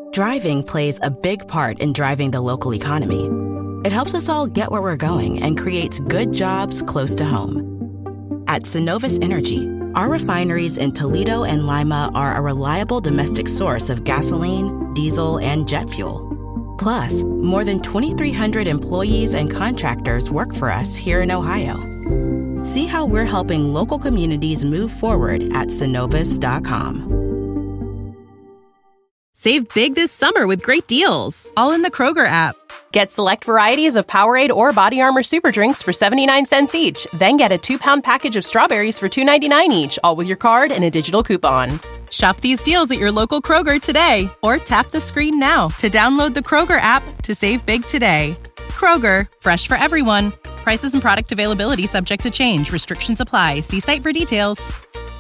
Driving plays a big part in driving the local economy. It helps us all get where we're going and creates good jobs close to home. At Synovus Energy, our refineries in Toledo and Lima are a reliable domestic source of gasoline, diesel, and jet fuel. Plus, more than 2,300 employees and contractors work for us here in Ohio. See how we're helping local communities move forward at Synovus.com. Save big this summer with great deals, all in the Kroger app. Get select varieties of Powerade or Body Armor Super Drinks for 79 cents each. Then get a 2-pound package of strawberries for $2.99 each, all with your card and a digital coupon. Shop these deals at your local Kroger today, or tap the screen now to download the Kroger app to save big today. Kroger, fresh for everyone. Prices and product availability subject to change. Restrictions apply. See site for details.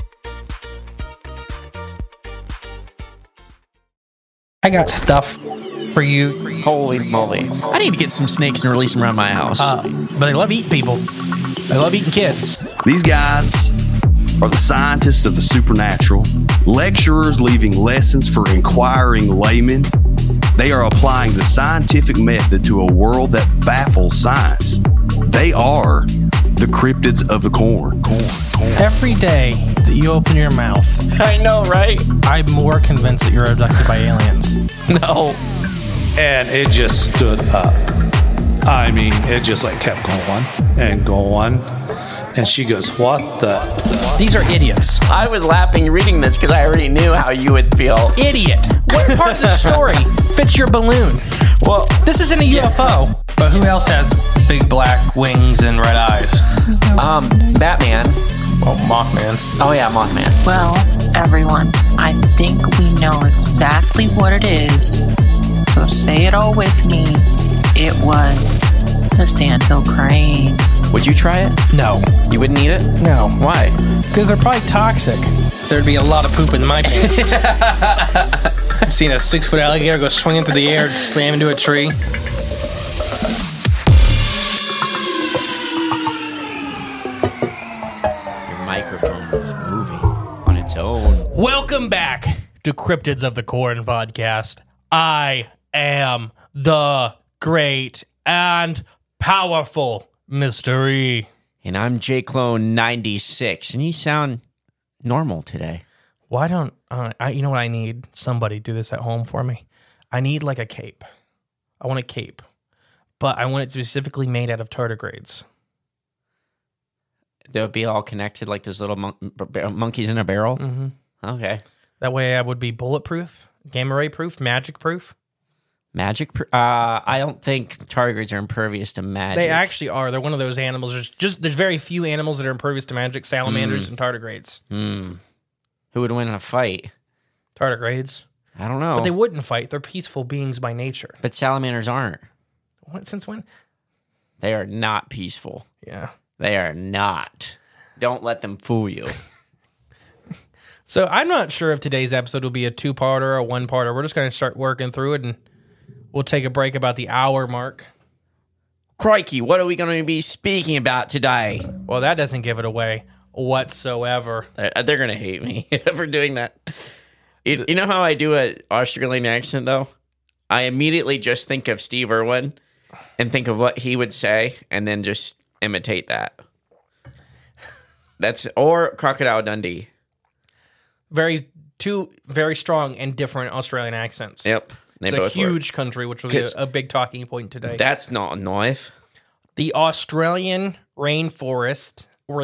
I got stuff for you. Holy moly. I need to get some snakes and release them around my house. But they love eating people. They love eating kids. These guys are the scientists of the supernatural, lecturers leaving lessons for inquiring laymen. They are applying the scientific method to a world that baffles science. They are the cryptids of the corn. Every day that you open your mouth, I know, right? I'm more convinced that you're abducted by aliens. No. And it just stood up. I mean, it just like kept going and going. And she goes, what the? These are idiots. I was laughing reading this because I already knew how you would feel. Idiot. What part of the story fits your balloon? Well, this isn't a UFO. But who else has big black wings and red eyes? Batman. Well, Mothman. Oh yeah, Mothman. Well, everyone, I think we know exactly what it is. So say it all with me. It was the sandhill crane. Would you try it? No. You wouldn't eat it? No. Why? Because they're probably toxic. There'd be a lot of poop in my pants. I've seen a 6-foot alligator go swinging through the air and slam into a tree. Microphone is moving on its own. Welcome back to Cryptids of the Corn podcast. I am the great and powerful Mystery. And I'm JClone96, and you sound normal today. Why don't you know what I need? Somebody do this at home for me. I need like a cape. I want a cape, but I want it specifically made out of tardigrades. They'll be all connected like those little monkeys in a barrel? Mm-hmm. Okay. That way I would be bulletproof, gamma ray proof, magic proof. I don't think tardigrades are impervious to magic. They actually are. They're one of those animals. There's very few animals that are impervious to magic. Salamanders and tardigrades. Who would win in a fight? Tardigrades. I don't know. But they wouldn't fight. They're peaceful beings by nature. But salamanders aren't. Since when? They are not peaceful. Yeah. They are not. Don't let them fool you. So I'm not sure if today's episode will be a 2-parter or a 1-parter. We're just going to start working through it, and we'll take a break about the hour mark. Crikey, what are we going to be speaking about today? Well, that doesn't give it away whatsoever. They're going to hate me for doing that. You know how I do an Australian accent, though? I immediately just think of Steve Irwin and think of what he would say, and then just imitate that. Or Crocodile Dundee. Two very strong and different Australian accents. Yep. It's a huge country, which will be a big talking point today. That's not a knife. The Australian rainforests,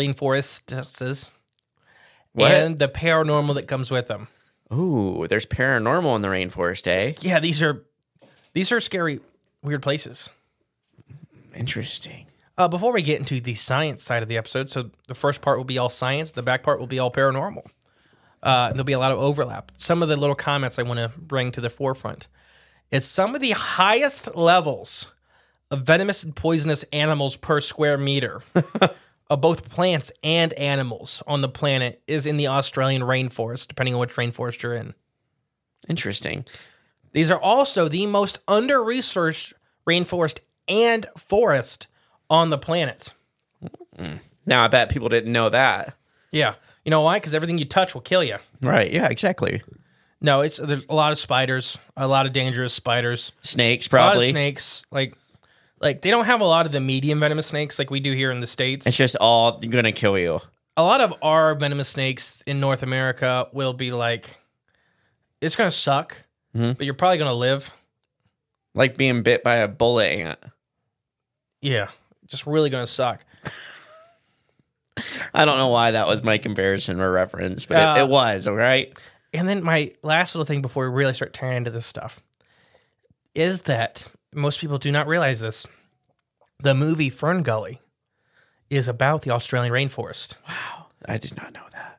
and the paranormal that comes with them. Ooh, there's paranormal in the rainforest, eh? Yeah, these are scary, weird places. Interesting. Before we get into the science side of the episode, so the first part will be all science, the back part will be all paranormal. There'll be a lot of overlap. Some of the little comments I want to bring to the forefront is some of the highest levels of venomous and poisonous animals per square meter of both plants and animals on the planet is in the Australian rainforest, depending on which rainforest you're in. Interesting. These are also the most under-researched rainforest and forest on the planet. Now, I bet people didn't know that. Yeah. You know why? Because everything you touch will kill you. Right. Yeah, exactly. No, there's a lot of spiders, a lot of dangerous spiders. Snakes, A lot of probably. snakes. Like they don't have a lot of the medium venomous snakes like we do here in the States. It's just all going to kill you. A lot of our venomous snakes in North America will be like, it's going to suck, but you're probably going to live. Like being bit by a bullet ant. Yeah, just really going to suck. I don't know why that was my comparison or reference, but it was, all right? And then my last little thing before we really start tearing into this stuff is that most people do not realize this. The movie Fern Gully is about the Australian rainforest. Wow, I did not know that.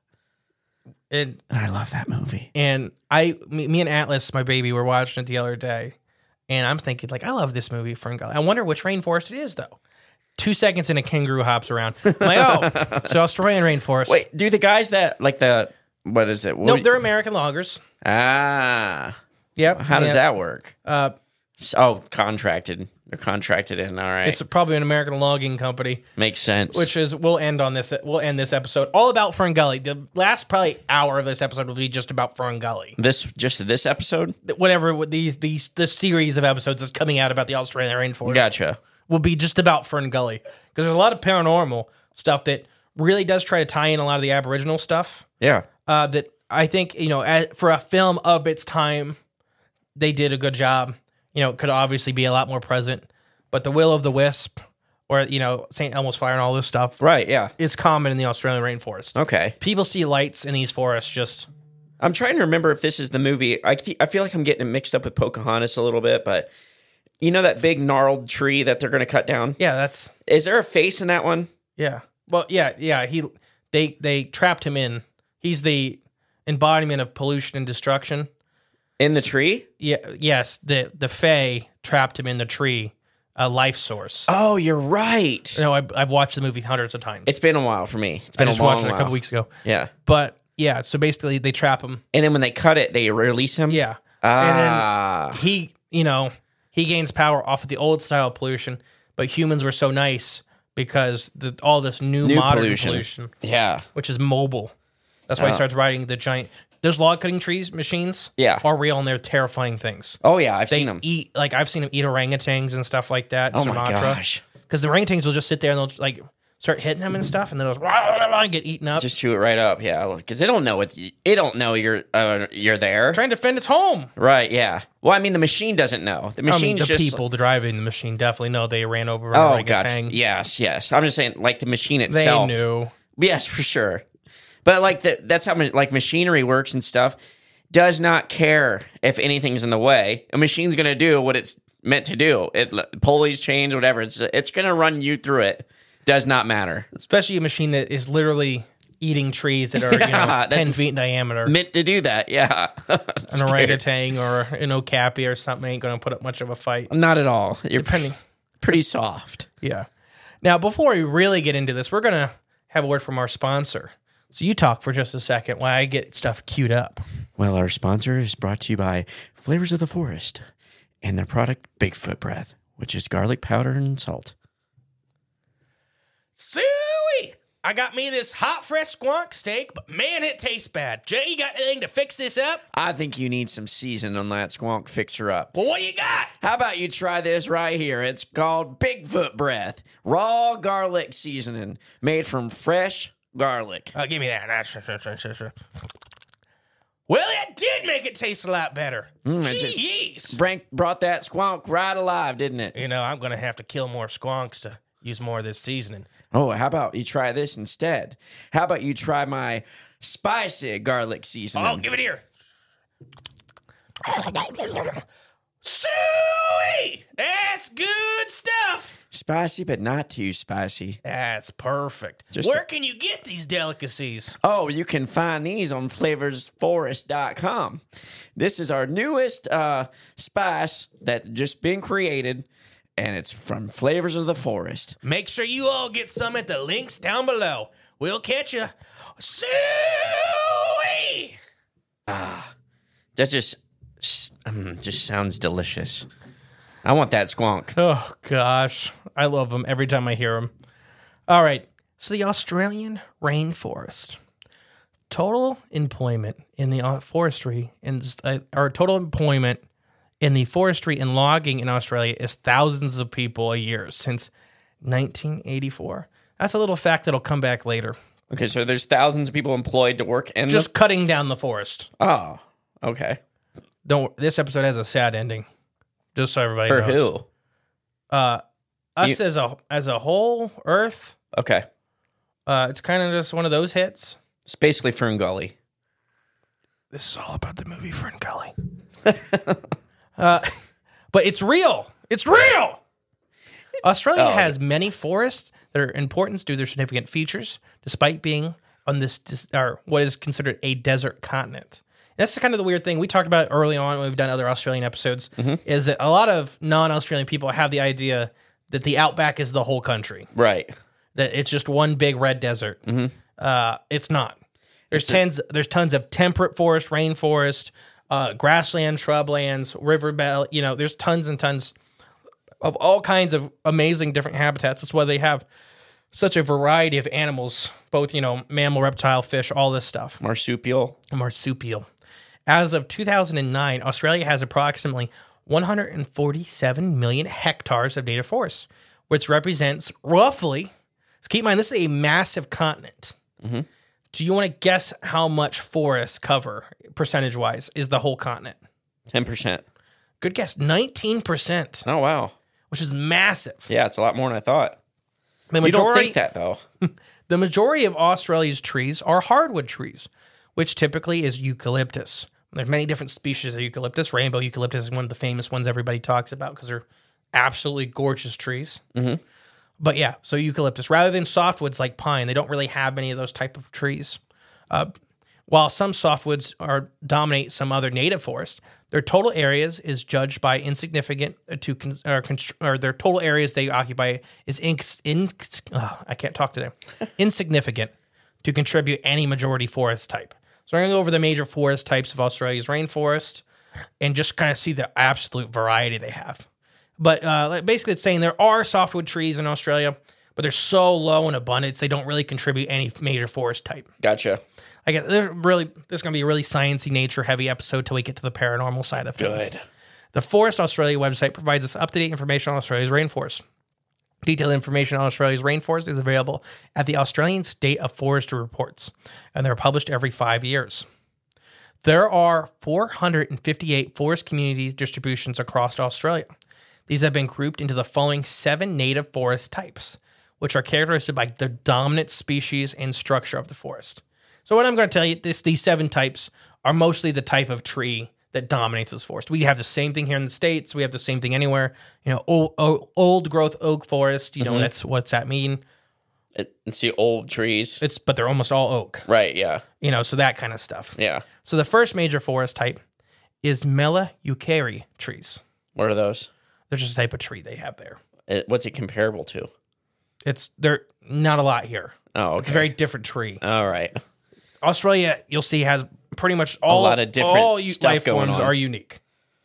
And I love that movie. And me and Atlas, my baby, were watching it the other day. And I'm thinking, like, I love this movie, Fern Gully. I wonder which rainforest it is, though. 2 seconds and a kangaroo hops around. I'm like, oh, so Australian rainforest. Wait, do the guys that, like what is it? Nope, they're American loggers. Ah. Yep. How does that work? Uh, contracted. They're contracted in, all right. It's probably an American logging company. Makes sense. Which is, we'll end this episode all about Fern Gully. The last probably hour of this episode will be just about Fern Gully. This episode? Whatever, this series of episodes that's coming out about the Australian rainforest. Gotcha. Will be just about Fern Gully. Because there's a lot of paranormal stuff that really does try to tie in a lot of the Aboriginal stuff. Yeah. That I think, for a film of its time, they did a good job. It could obviously be a lot more present. But the Will of the Wisp, or, St. Elmo's Fire and all this stuff. Right, yeah. Is common in the Australian rainforest. Okay. People see lights in these forests just... I'm trying to remember if this is the movie. I feel like I'm getting it mixed up with Pocahontas a little bit, but... You know that big gnarled tree that they're going to cut down? Yeah, that's... Is there a face in that one? Yeah. Well, yeah. They trapped him in. He's the embodiment of pollution and destruction. In the tree? Yeah. Yes. The Fae trapped him in the tree. A life source. Oh, you're right. No, I've watched the movie hundreds of times. It's been a while for me. It's been I just a long watched it a couple weeks ago. Yeah. But yeah, so basically they trap him. And then when they cut it, they release him? Yeah. Ah. And then he gains power off of the old style pollution, but humans were so nice because all this new modern pollution. Yeah. Which is mobile. That's why he starts riding the giant... Those log cutting trees machines are real, and they're terrifying things. Oh, yeah, I've seen them. I've seen them eat orangutans and stuff like that. Oh, my gosh. Because the orangutans will just sit there and they'll start hitting them and stuff, and they'll just get eaten up. Just chew it right up, yeah. Because they don't know you're there. Trying to defend its home. Right, yeah. Well, I mean, the machine doesn't know. The machine just... people driving the machine definitely know they ran over an Oh, orangutan. God. Yes. I'm just saying, like, the machine itself. They knew. Yes, for sure. But, like, that's how, like, machinery works and stuff. Does not care if anything's in the way. A machine's going to do what it's meant to do. Pulleys change, whatever. It's going to run you through it. Does not matter. Especially a machine that is literally eating trees that are 10 feet in diameter. Meant to do that, yeah. An orangutan or an okapi or something ain't going to put up much of a fight. Not at all. You're Depending. pretty soft. Yeah. Now, before we really get into this, we're going to have a word from our sponsor. So you talk for just a second while I get stuff queued up. Well, our sponsor is brought to you by Flavors of the Forest and their product, Bigfoot Breath, which is garlic powder and salt. Suey! I got me this hot, fresh squonk steak, but man, it tastes bad. Jay, you got anything to fix this up? I think you need some seasoning on that squonk fixer up. Well, what do you got? How about you try this right here? It's called Bigfoot Breath, raw garlic seasoning made from fresh garlic. Give me that. Well, it did make it taste a lot better. Jeez. Brought that squonk right alive, didn't it? I'm going to have to kill more squonks to use more of this seasoning. Oh, how about you try this instead? How about you try my spicy garlic seasoning? Oh, give it here. Suey! That's good stuff. Spicy, but not too spicy. That's perfect. Where can you get these delicacies? Oh, you can find these on flavorsforest.com. This is our newest spice that's just been created, and it's from Flavors of the Forest. Make sure you all get some at the links down below. We'll catch you. Suey! That just sounds delicious. I want that squonk. Oh, gosh. I love them every time I hear them. All right. So the Australian rainforest. total employment in the forestry or total employment in the forestry and logging in Australia is thousands of people a year since 1984. That's a little fact that'll come back later. Okay, so there's thousands of people employed to work in Just cutting down the forest. Oh, okay. This episode has a sad ending. Just so everybody For knows. who? Us as a whole, Earth. Okay. It's kind of just one of those hits. It's basically Fern Gully. This is all about the movie Fern Gully. But it's real. It's real. Australia has many forests that are important due to their significant features, despite being on or what is considered a desert continent. And that's kind of the weird thing. We talked about it early on when we've done other Australian episodes, is that a lot of non-Australian people have the idea that the outback is the whole country. Right. That it's just one big red desert. It's not. There's tons of temperate forest, rainforest, grassland, shrublands, river belt. There's tons and tons of all kinds of amazing different habitats. That's why they have such a variety of animals, both, mammal, reptile, fish, all this stuff. Marsupial. As of 2009, Australia has approximately 147 million hectares of native forests, which represents roughly, keep in mind, this is a massive continent. Do you want to guess how much forests cover, percentage-wise, is the whole continent? 10%. Good guess, 19%. Oh, wow. Which is massive. Yeah, it's a lot more than I thought. You don't think that, though. The majority of Australia's trees are hardwood trees, which typically is eucalyptus. There's many different species of eucalyptus. Rainbow eucalyptus is one of the famous ones everybody talks about because they're absolutely gorgeous trees. But yeah, so eucalyptus. Rather than softwoods like pine, they don't really have many of those type of trees. While some softwoods dominate some other native forests, their total areas is judged by insignificant or their total areas they occupy is I can't talk today. Insignificant to contribute any majority forest type. So we're going to go over the major forest types of Australia's rainforest and just kind of see the absolute variety they have. But basically it's saying there are softwood trees in Australia, but they're so low in abundance, they don't really contribute any major forest type. Gotcha. I guess there's going to be a really sciencey, nature-heavy episode till we get to the paranormal side of things. Good. The Forest Australia website provides us up-to-date information on Australia's rainforest. Detailed information on Australia's rainforest is available at the Australian State of Forestry Reports, and they're published every 5 years. There are 458 forest community distributions across Australia. These have been grouped into the following 7 native forest types, which are characterized by the dominant species and structure of the forest. So what I'm going to tell you, these 7 types are mostly the type of tree that dominates this forest. We have the same thing here in the States. We have the same thing anywhere. Old growth oak forest, that's what's that mean? It's the old trees. But they're almost all oak. Right, yeah. So that kind of stuff. Yeah. So the first major forest type is Melieucera trees. What are those? They're just a type of tree they have there. What's it comparable to? They're not a lot here. Oh, okay. It's a very different tree. All right. Australia, you'll see, has pretty much all, a lot of different stuff life going forms on. are unique.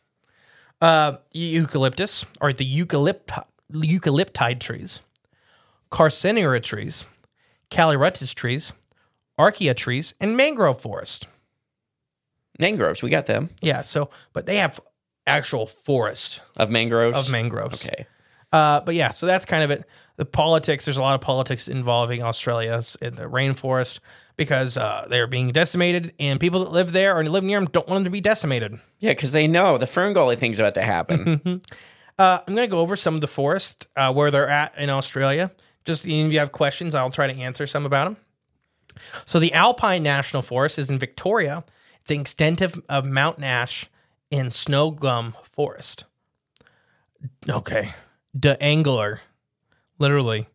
Eucalyptus, or the eucalyptide trees, Carcinera trees, Calirutus trees, Archaea trees, and mangrove forest. Mangroves, we got them. Yeah, but they have actual forests Of mangroves? Okay. Okay. But yeah, so that's kind of it. The politics, there's a lot of politics involving Australia in the rainforest because they're being decimated, and people that live there or live near them don't want them to be decimated. Yeah, because they know the Fern Gully thing's about to happen. I'm going to go over some of the forest, where they're at in Australia. Just if you have questions, I'll try to answer some about them. So the Alpine National Forest is in Victoria. It's an extent of mountain ash and snow gum forest. Okay. Angler, literally,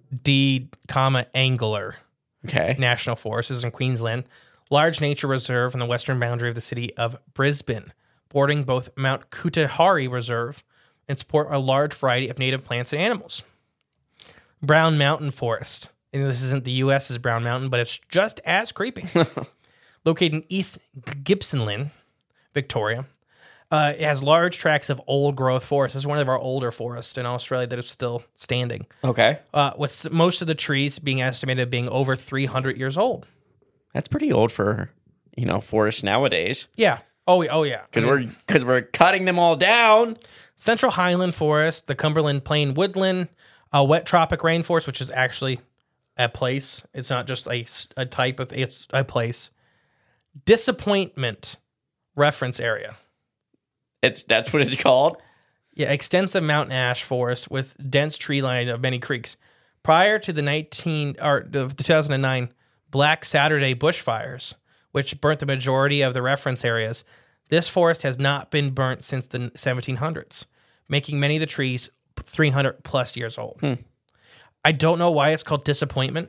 Angler Okay. National Forest is in Queensland. Large nature reserve on the western boundary of the city of Brisbane, bordering both Mount Kutahari Reserve and support a large variety of native plants and animals. Brown Mountain Forest. And this isn't the U.S.'s Brown Mountain, but it's just as creepy. Located in East Gippsland, Victoria. It has large tracts of old growth forest. This is one of our older forests in Australia that is still standing. Okay. With most of the trees being estimated being over 300 years old. That's pretty old for, forests nowadays. Yeah. Oh yeah. Because we're cutting them all down. Central Highland Forest, the Cumberland Plain Woodland, a wet tropic rainforest, which is actually a place. It's not just a type of, it's a place. Disappointment reference area. That's what it's called? Yeah, extensive mountain ash forest with dense tree line of many creeks. Prior to the 2009 Black Saturday bushfires, which burnt the majority of the reference areas, this forest has not been burnt since the 1700s, making many of the trees 300 plus years old. I don't know why it's called disappointment.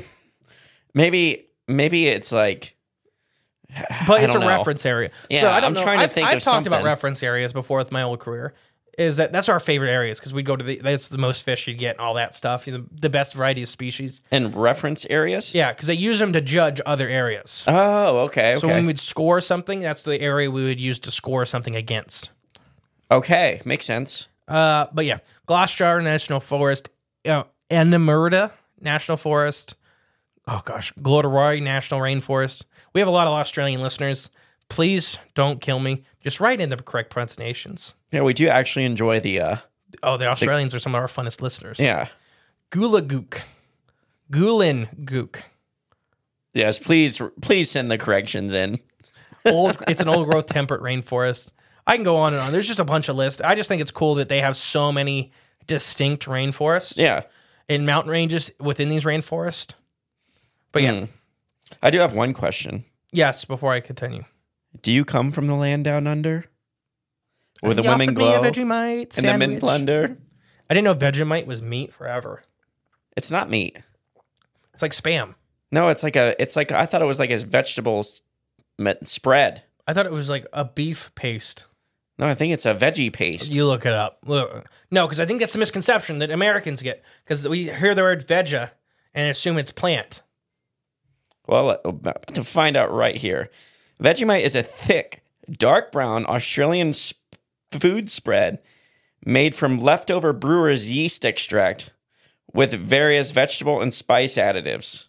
Maybe it's like, but it's a reference area. Yeah, so I don't know. trying to think I've of talked something. about reference areas before with my old career. That's our favorite areas because we go to that's the most fish you get and all that stuff. The best variety of species. And reference areas? Yeah, because they use them to judge other areas. Oh, okay. So when we'd score something, that's the area we would use to score something against. Okay, makes sense. But yeah, Gloucester National Forest, Ennemerda National Forest. Oh gosh, Glenroy National Rainforest. We have a lot of Australian listeners. Please don't kill me. Just write in the correct pronunciations. Yeah, we do actually enjoy the the Australians are some of our funnest listeners. Yeah. Gulagook. Gulingook. Yes, please send the corrections in. It's an old growth temperate rainforest. I can go on and on. There's just a bunch of lists. I just think it's cool that they have so many distinct rainforests. Yeah. And mountain ranges within these rainforests. But yeah. I do have one question. Yes, before I continue. Do you come from the land down under? Where the You women offered me glow a Vegemite and the men sandwich. plunder? I didn't know Vegemite was meat forever. It's not meat. It's like Spam. No, it's like I thought it was like a vegetables spread. I thought it was like a beef paste. No, I think it's a veggie paste. You look it up. No, because I think that's the misconception that Americans get. Because we hear the word veggie and assume it's plant. Well, about to find out right here. Vegemite is a thick, dark brown Australian food spread made from leftover brewer's yeast extract with various vegetable and spice additives.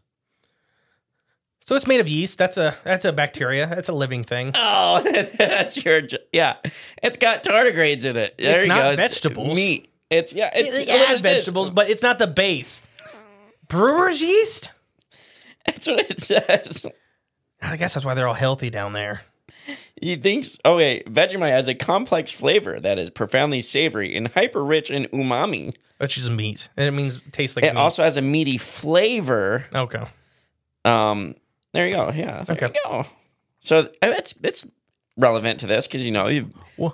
So it's made of yeast. That's a bacteria. That's a living thing. Oh, that's yeah. It's got tardigrades in it. There It's you not go. vegetables. It's meat. It adds vegetables, but it's not the base. Brewer's yeast? That's what it says. I guess that's why they're all healthy down there. You think? Okay, Vegemite has a complex flavor that is profoundly savory and hyper rich in umami. Which is meat. And it means it tastes like It meat. also has a meaty flavor. Okay. There you go. Yeah. There you go. So it's relevant to this because I'm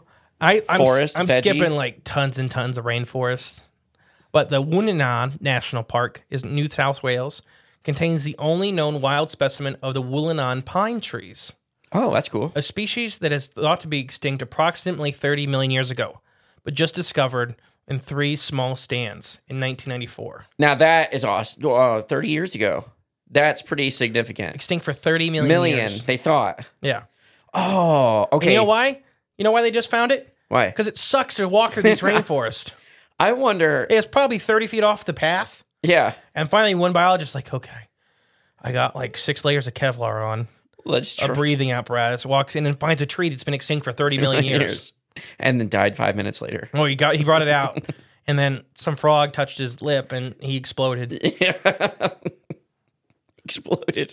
veggie. Skipping like tons and tons of rainforest. But the Woonona National Park is New South Wales. Contains the only known wild specimen of the Woollonon pine trees. Oh, that's cool. A species that is thought to be extinct approximately 30 million years ago, but just discovered in 3 small stands in 1994. Now that is awesome. 30 years ago. That's pretty significant. Extinct for 30 million years. They thought. Yeah. Oh, okay. And you know why? You know why they just found it? Why? Because it sucks to walk through these rainforests. I wonder. It's probably 30 feet off the path. Yeah. And finally, one biologist like, okay, I got like 6 layers of Kevlar on. Let's try. A breathing apparatus. Walks in and finds a tree that's been extinct for 30 million years. And then died 5 minutes later. Oh, he brought it out. And then some frog touched his lip and he exploded. Yeah. Exploded.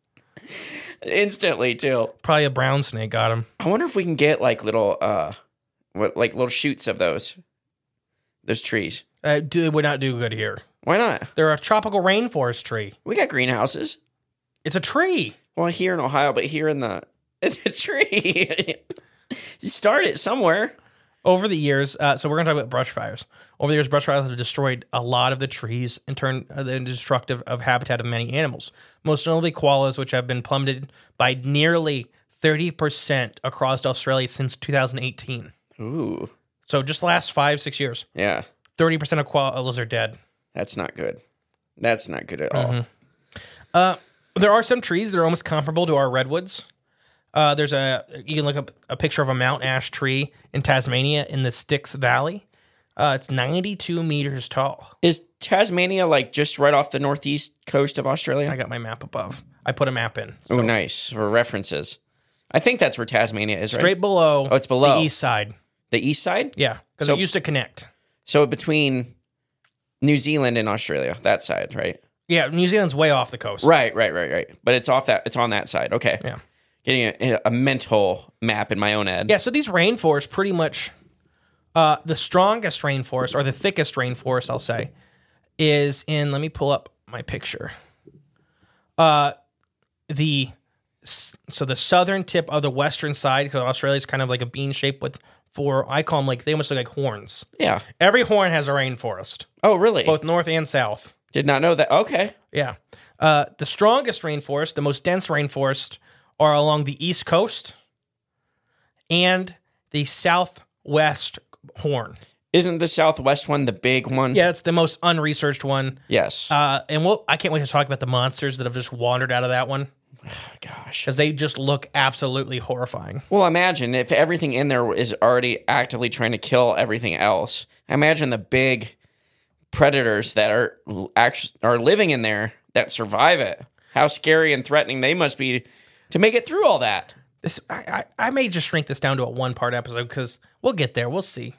Instantly, too. Probably a brown snake got him. I wonder if we can get like little little shoots of those trees. It would not do good here. Why not? They're a tropical rainforest tree. We got greenhouses. It's a tree. Well, here in Ohio, but here it's a tree. You start it somewhere. Over the years, so we're going to talk about brush fires. Over the years, brush fires have destroyed a lot of the trees and turned destructive of habitat of many animals. Most notably koalas, which have been plummeted by nearly 30% across Australia since 2018. Ooh. So just the last 5-6 years. Yeah. 30% of koalas are dead. That's not good. That's not good at all. There are some trees that are almost comparable to our redwoods. You can look up a picture of a mountain ash tree in Tasmania in the Styx Valley. It's 92 meters tall. Is Tasmania like just right off the northeast coast of Australia? I got my map above. I put a map in. Oh, nice. For references. I think that's where Tasmania is, right? Straight below. Oh, it's below. The east side. The east side? Yeah, because So- it used to connect. So between New Zealand and Australia, that side, right? Yeah, New Zealand's way off the coast. Right. But it's on that side. Okay. Yeah. Getting a mental map in my own head. Yeah, so these rainforests pretty much, the strongest rainforest, or the thickest rainforest, I'll say, is in, let me pull up my picture. The southern tip of the western side, because Australia's kind of like a bean shape with four, I call them like, they almost look like horns. Yeah. Every horn has a rainforest, Oh, really? both north and south. Did not know that. Okay. Yeah. The strongest rainforest, the most dense rainforest, are along the east coast and the southwest horn. Isn't the southwest one the big one? Yeah, it's the most unresearched one. Yes. And I can't wait to talk about the monsters that have just wandered out of that one, Gosh. because they just look absolutely horrifying. Well, imagine if everything in there is already actively trying to kill everything else. Imagine the big predators that are living in there that survive it. How scary and threatening they must be to make it through all that. This I may just shrink this down to a one-part episode, because we'll get there. We'll see.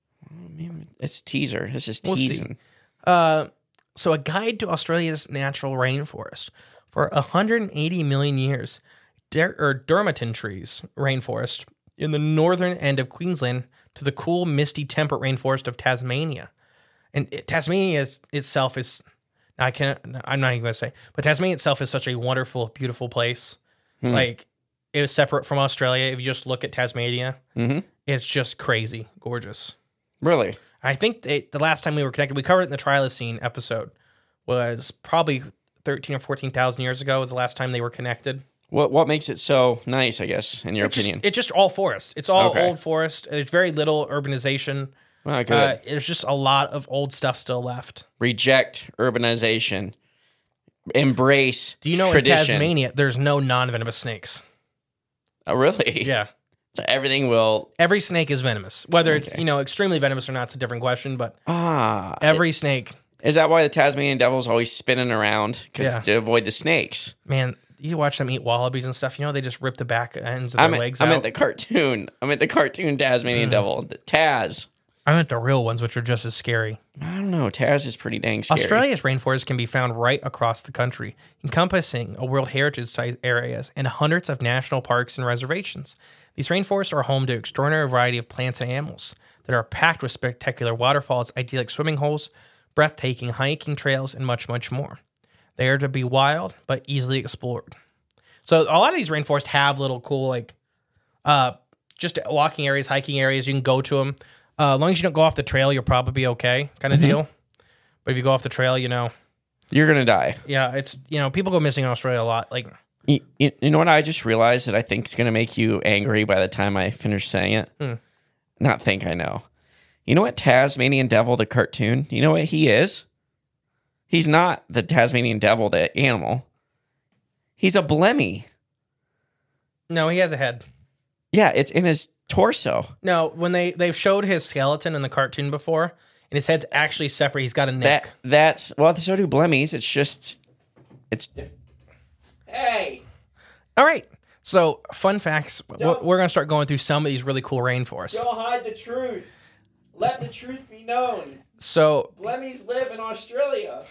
It's teaser. This is We'll see. teasing. So a guide to Australia's natural rainforest. For 180 million years, Dermaton trees rainforest in the northern end of Queensland to the cool, misty, temperate rainforest of Tasmania. And Tasmania itself is, I'm not even going to say, but Tasmania itself is such a wonderful, beautiful place. Like, it was separate from Australia. If you just look at Tasmania, it's just crazy, gorgeous. Really? I think the last time we were connected, we covered it in the Trilocene episode, was probably 13 or 14,000 years ago was the last time they were connected. What makes it so nice, I guess, in your opinion? It's just all forest. It's all Okay. old forest. There's very little urbanization. Oh, good. There's just a lot of old stuff still left. Reject urbanization. Embrace Do you know tradition. in Tasmania, there's no non-venomous snakes? Oh, really? Yeah. So everything will... Every snake is venomous. Whether it's, extremely venomous or not, it's a different question, but every snake... Is that why the Tasmanian devil's always spinning around? Because Yeah. to avoid the snakes. Man, you watch them eat wallabies and stuff, they just rip the back ends of their legs I out. meant the cartoon. I meant the cartoon Tasmanian devil. The Taz. I meant the real ones, which are just as scary. I don't know. Taz is pretty dang scary. Australia's rainforests can be found right across the country, encompassing a World Heritage Site areas and hundreds of national parks and reservations. These rainforests are home to an extraordinary variety of plants and animals that are packed with spectacular waterfalls, idyllic swimming holes, breathtaking hiking trails, and much, much more. They are to be wild, but easily explored. So a lot of these rainforests have little cool, just walking areas, hiking areas. You can go to them. As long as you don't go off the trail, you'll probably be okay, kind of deal. But if you go off the trail, You're going to die. yeah, it's, people go missing in Australia a lot. Like, You know what I just realized that I think is going to make you angry by the time I finish saying it? Not think, I know. You know what Tasmanian Devil, the cartoon, you know what he is? He's not the Tasmanian Devil, the animal. He's a blemmy. no, he has a head. Yeah, it's in his torso. No, when they've showed his skeleton in the cartoon before, and his head's actually separate. He's got a neck. That's well, so do blemmies. It's hey. All right. So, fun facts. We're going to start going through some of these really cool rainforests. Don't hide the truth. Let the truth be known. So, Blemmies live in Australia.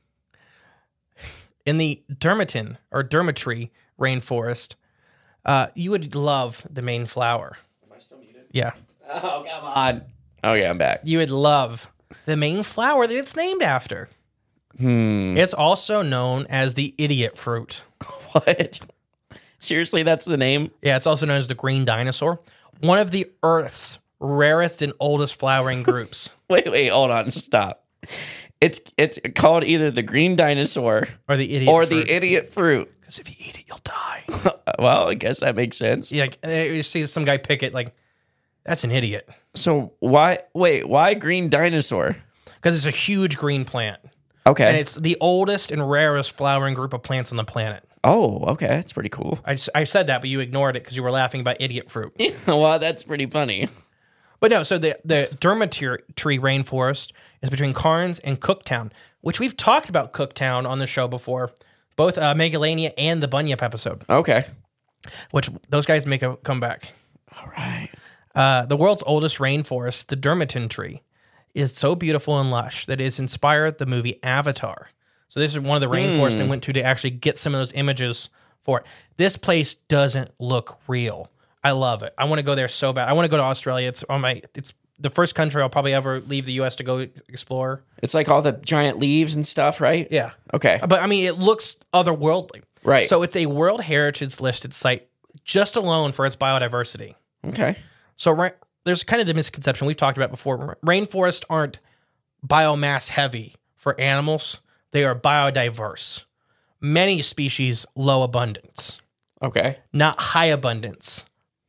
in the Dermaton or Dermatree rainforest, you would love the main flower. Am I still muted? Yeah. Oh, come on. Oh, yeah, I'm back. You would love the main flower that it's named after. It's also known as the idiot fruit. What? Seriously, that's the name? Yeah, it's also known as the green dinosaur. One of the Earth's rarest and oldest flowering groups. Wait, hold on. Stop. It's called either the green dinosaur Or the idiot fruit. the idiot fruit. Because if you eat it, you'll die. Well, I guess that makes sense. Yeah, you see some guy pick it, like, that's an idiot. So why green dinosaur? Because it's a huge green plant. Okay. And it's the oldest and rarest flowering group of plants on the planet. Oh, okay. That's pretty cool. I said that, but you ignored it because you were laughing about idiot fruit. Well, that's pretty funny. But no, so the Dermatree rainforest is between Cairns and Cooktown, which we've talked about Cooktown on the show before. both Megalania and the Bunyip episode, Okay. which those guys make a comeback. All right. The world's oldest rainforest, the Dermaton tree, is so beautiful and lush that it has inspired the movie Avatar. So this is one of the rainforests they went to actually get some of those images for it. This place doesn't look real. I love it. I want to go there so bad. I want to go to Australia. It's the first country I'll probably ever leave the U.S. to go explore. It's like all the giant leaves and stuff, right? Yeah. Okay. But I mean, it looks otherworldly. Right. So it's a World Heritage listed site just alone for its biodiversity. Okay. So there's kind of the misconception we've talked about before. Rainforests aren't biomass heavy for animals. They are biodiverse. Many species, low abundance, Okay. not high abundance.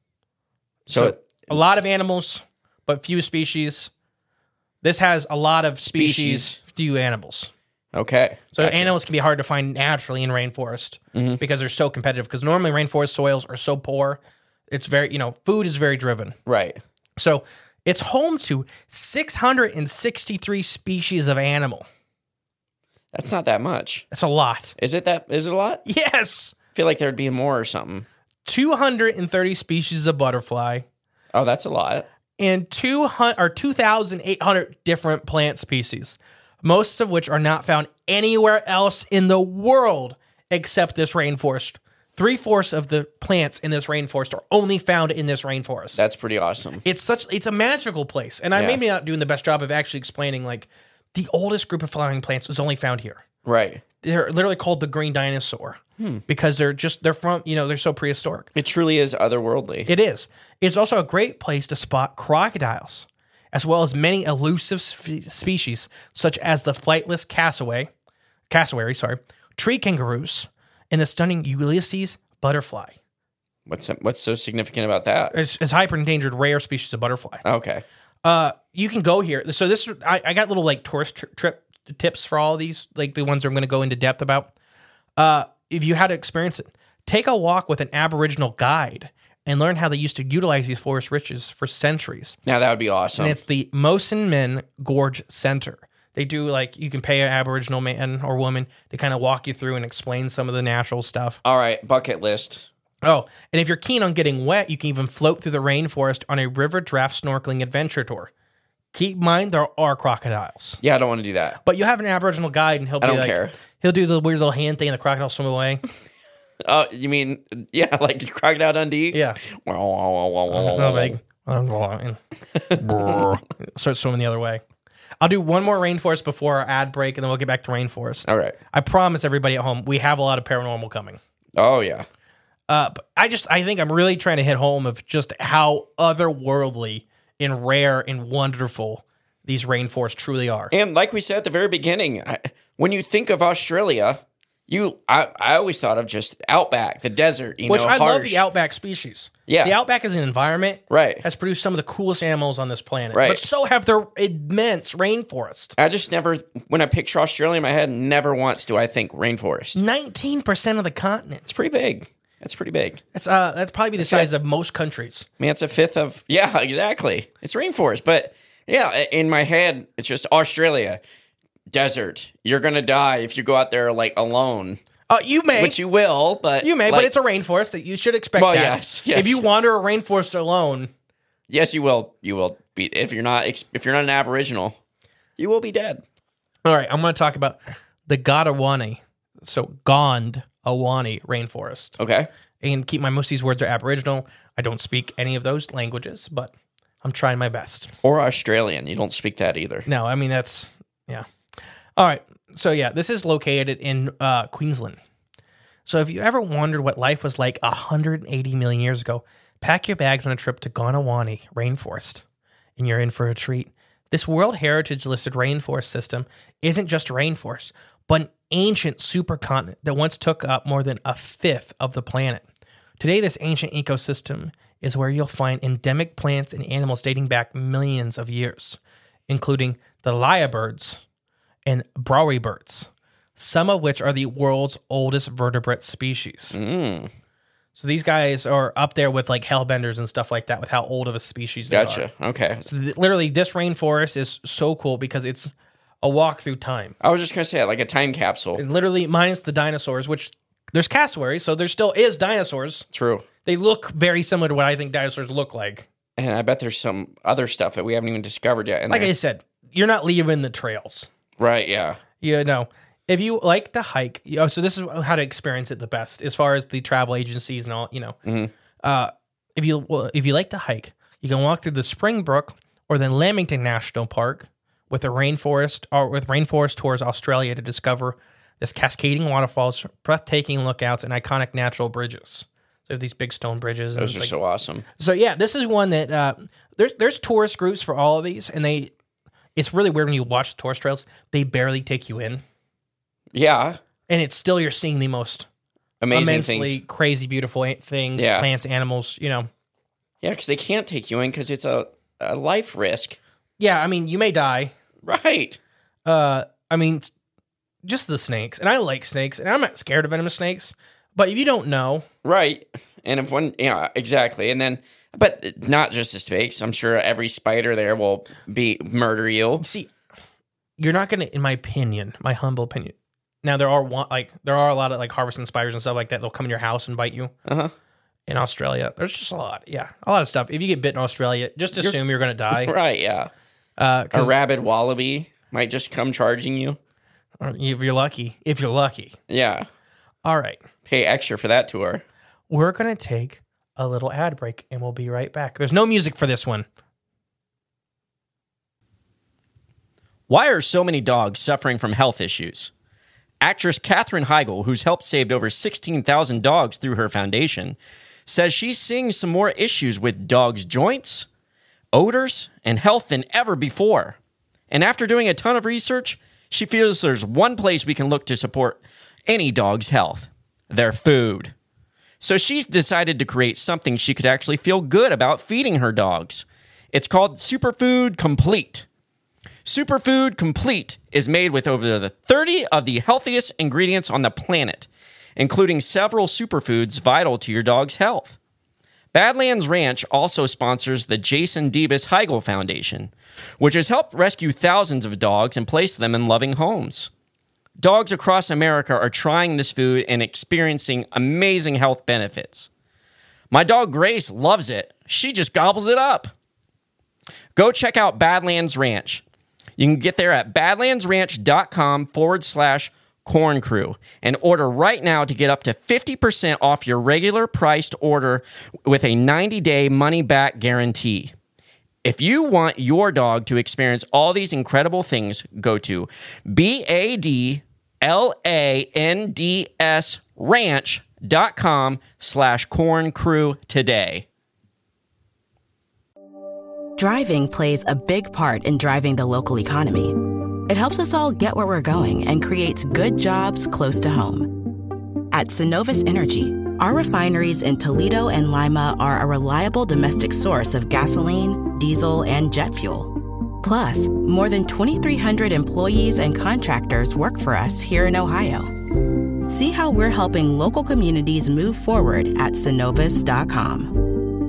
So a lot of animals, but few species. This has a lot of species. Few animals. Okay. So Gotcha. animals can be hard to find naturally in rainforest because they're so competitive. Because normally rainforest soils are so poor. It's very, food is very driven. Right. So it's home to 663 species of animal. That's not that much. That's a lot. Is it a lot? Yes. I feel like there'd be more or something. 230 species of butterfly Oh, that's a lot. and 2,800 different plant species, most of which are not found anywhere else in the world except this rainforest. 3/4 of the plants in this rainforest are only found in this rainforest. That's pretty awesome. It's a magical place. And I Yeah. maybe not doing the best job of actually explaining, like, the oldest group of flowering plants is only found here. Right. They're literally called the green dinosaur because they're from, they're so prehistoric. It truly is otherworldly. It is. It's also a great place to spot crocodiles, as well as many elusive species, such as the flightless cassowary, tree kangaroos, and the stunning Ulysses butterfly. What's so significant about that? It's hyper endangered rare species of butterfly. Okay. You can go here. So I got little like tourist trip tips for all of these, like the ones I'm going to go into depth about. If you had to experience it, take a walk with an Aboriginal guide and learn how they used to utilize these forest riches for centuries. Now that would be awesome. And it's the Mosen Men Gorge Center. They do you can pay an Aboriginal man or woman to kind of walk you through and explain some of the natural stuff. All right, bucket list. Oh, and if you're keen on getting wet, you can even float through the rainforest on a river draft snorkeling adventure tour. Keep in mind, there are crocodiles. Yeah, I don't want to do that. But you have an Aboriginal guide, and he'll be don't care. He'll do the weird little hand thing, and the crocodile swim away. Oh, you mean, yeah, like Crocodile Dundee? Yeah. Oh, Big. Start swimming the other way. I'll do one more rainforest before our ad break, and then we'll get back to rainforest. All right. I promise everybody at home, we have a lot of paranormal coming. Oh, yeah. But I think I'm really trying to hit home of just how otherworldly and rare and wonderful these rainforests truly are. And like we said at the very beginning, when you think of Australia, I always thought of just outback, the desert, Which I love harsh. the outback species. Yeah. The outback as an environment has produced some of the coolest animals on this planet. Right. But so have their immense rainforests. I just never, when I picture Australia in my head, never once do I think rainforest. 19% of the continent. It's pretty big. That's pretty big. That's probably the size of most countries. I mean, it's a fifth of, yeah, exactly. It's rainforest. But yeah, in my head, it's just Australia, desert. You're going to die if you go out there alone. You may. Which you will, but. You may, but it's a rainforest that you should expect Well, that. yes. If you wander a rainforest alone. Yes, you will. You will be, if you're not an Aboriginal, you will be dead. All right, I'm going to talk about the Gondawani. So Gondawani rainforest. Okay. And keep in mind, most of these words are Aboriginal. I don't speak any of those languages, but I'm trying my best. Or Australian. You don't speak that either. No, I mean, that's, yeah. All right. So, yeah, this is located in Queensland. So if you ever wondered what life was like 180 million years ago, pack your bags on a trip to Gondawani rainforest, and you're in for a treat. This World Heritage listed rainforest system isn't just a rainforest, but an ancient supercontinent that once took up more than a fifth of the planet. Today, this ancient ecosystem is where you'll find endemic plants and animals dating back millions of years, including the lyrebirds and bowerbirds, some of which are the world's oldest vertebrate species. So these guys are up there with hellbenders and stuff like that with how old of a species they are. Gotcha. Okay. So literally, this rainforest is so cool because it's a walk through time. I was just going to say, like a time capsule. And literally minus the dinosaurs, which there's cassowaries, so there still is dinosaurs. True. They look very similar to what I think dinosaurs look like. And I bet there's some other stuff that we haven't even discovered yet. Like I said, you're not leaving the trails. Right, yeah. You know, if you like to hike, so this is how to experience it the best as far as the travel agencies and all, you know. Mm-hmm. If you like to hike, you can walk through the Springbrook or the Lamington National Park with Rainforest Tours Australia to discover this cascading waterfalls, breathtaking lookouts, and iconic natural bridges. So there's these big stone bridges. Those are so awesome. So yeah, this is one that there's tourist groups for all of these, and it's really weird when you watch the tourist trails. They barely take you in. Yeah. And it's still, you're seeing the most immensely crazy, beautiful things, plants, animals, you know. Yeah, because they can't take you in because it's a life risk. Yeah, I mean, you may die. Right. I mean, just the snakes. And I like snakes, and I'm not scared of venomous snakes. But if you don't know. Right. And if one, yeah, exactly. And then, but not just the snakes. I'm sure every spider there will murder you. See, you're not going to, in my opinion, my humble opinion. Now, there are a lot of like harvesting spiders and stuff like that. They'll come in your house and bite you. Uh-huh. In Australia, there's just a lot of stuff. If you get bit in Australia, just assume you're going to die. Right, yeah. A rabid wallaby might just come charging you. If you're lucky. Yeah. All right. Pay extra for that tour. We're going to take a little ad break, and we'll be right back. There's no music for this one. Why are so many dogs suffering from health issues? Actress Katherine Heigl, who's helped save over 16,000 dogs through her foundation, says she's seeing some more issues with dogs' joints, odors, and health than ever before. And after doing a ton of research, she feels there's one place we can look to support any dog's health: their food. So she's decided to create something she could actually feel good about feeding her dogs. It's called Superfood Complete. Superfood Complete is made with over 30 of the healthiest ingredients on the planet, including several superfoods vital to your dog's health. Badlands Ranch also sponsors the Jason Debus Heigl Foundation, which has helped rescue thousands of dogs and place them in loving homes. Dogs across America are trying this food and experiencing amazing health benefits. My dog Grace loves it. She just gobbles it up. Go check out Badlands Ranch. You can get there at badlandsranch.com/Corn Crew and order right now to get up to 50% off your regular priced order with a 90-day money-back guarantee. If you want your dog to experience all these incredible things, go to BADLANDS ranch.com/Corn Crew today. Driving plays a big part in driving the local economy. It helps us all get where we're going and creates good jobs close to home. At Synovus Energy, our refineries in Toledo and Lima are a reliable domestic source of gasoline, diesel, and jet fuel. Plus, more than 2,300 employees and contractors work for us here in Ohio. See how we're helping local communities move forward at Synovus.com.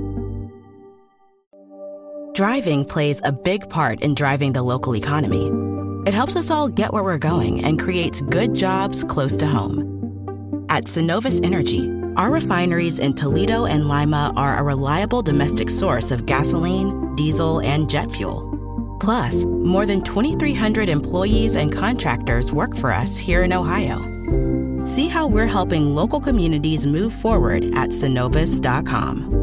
Driving plays a big part in driving the local economy. It helps us all get where we're going and creates good jobs close to home. At Synovus Energy, our refineries in Toledo and Lima are a reliable domestic source of gasoline, diesel, and jet fuel. Plus, more than 2,300 employees and contractors work for us here in Ohio. See how we're helping local communities move forward at Synovus.com.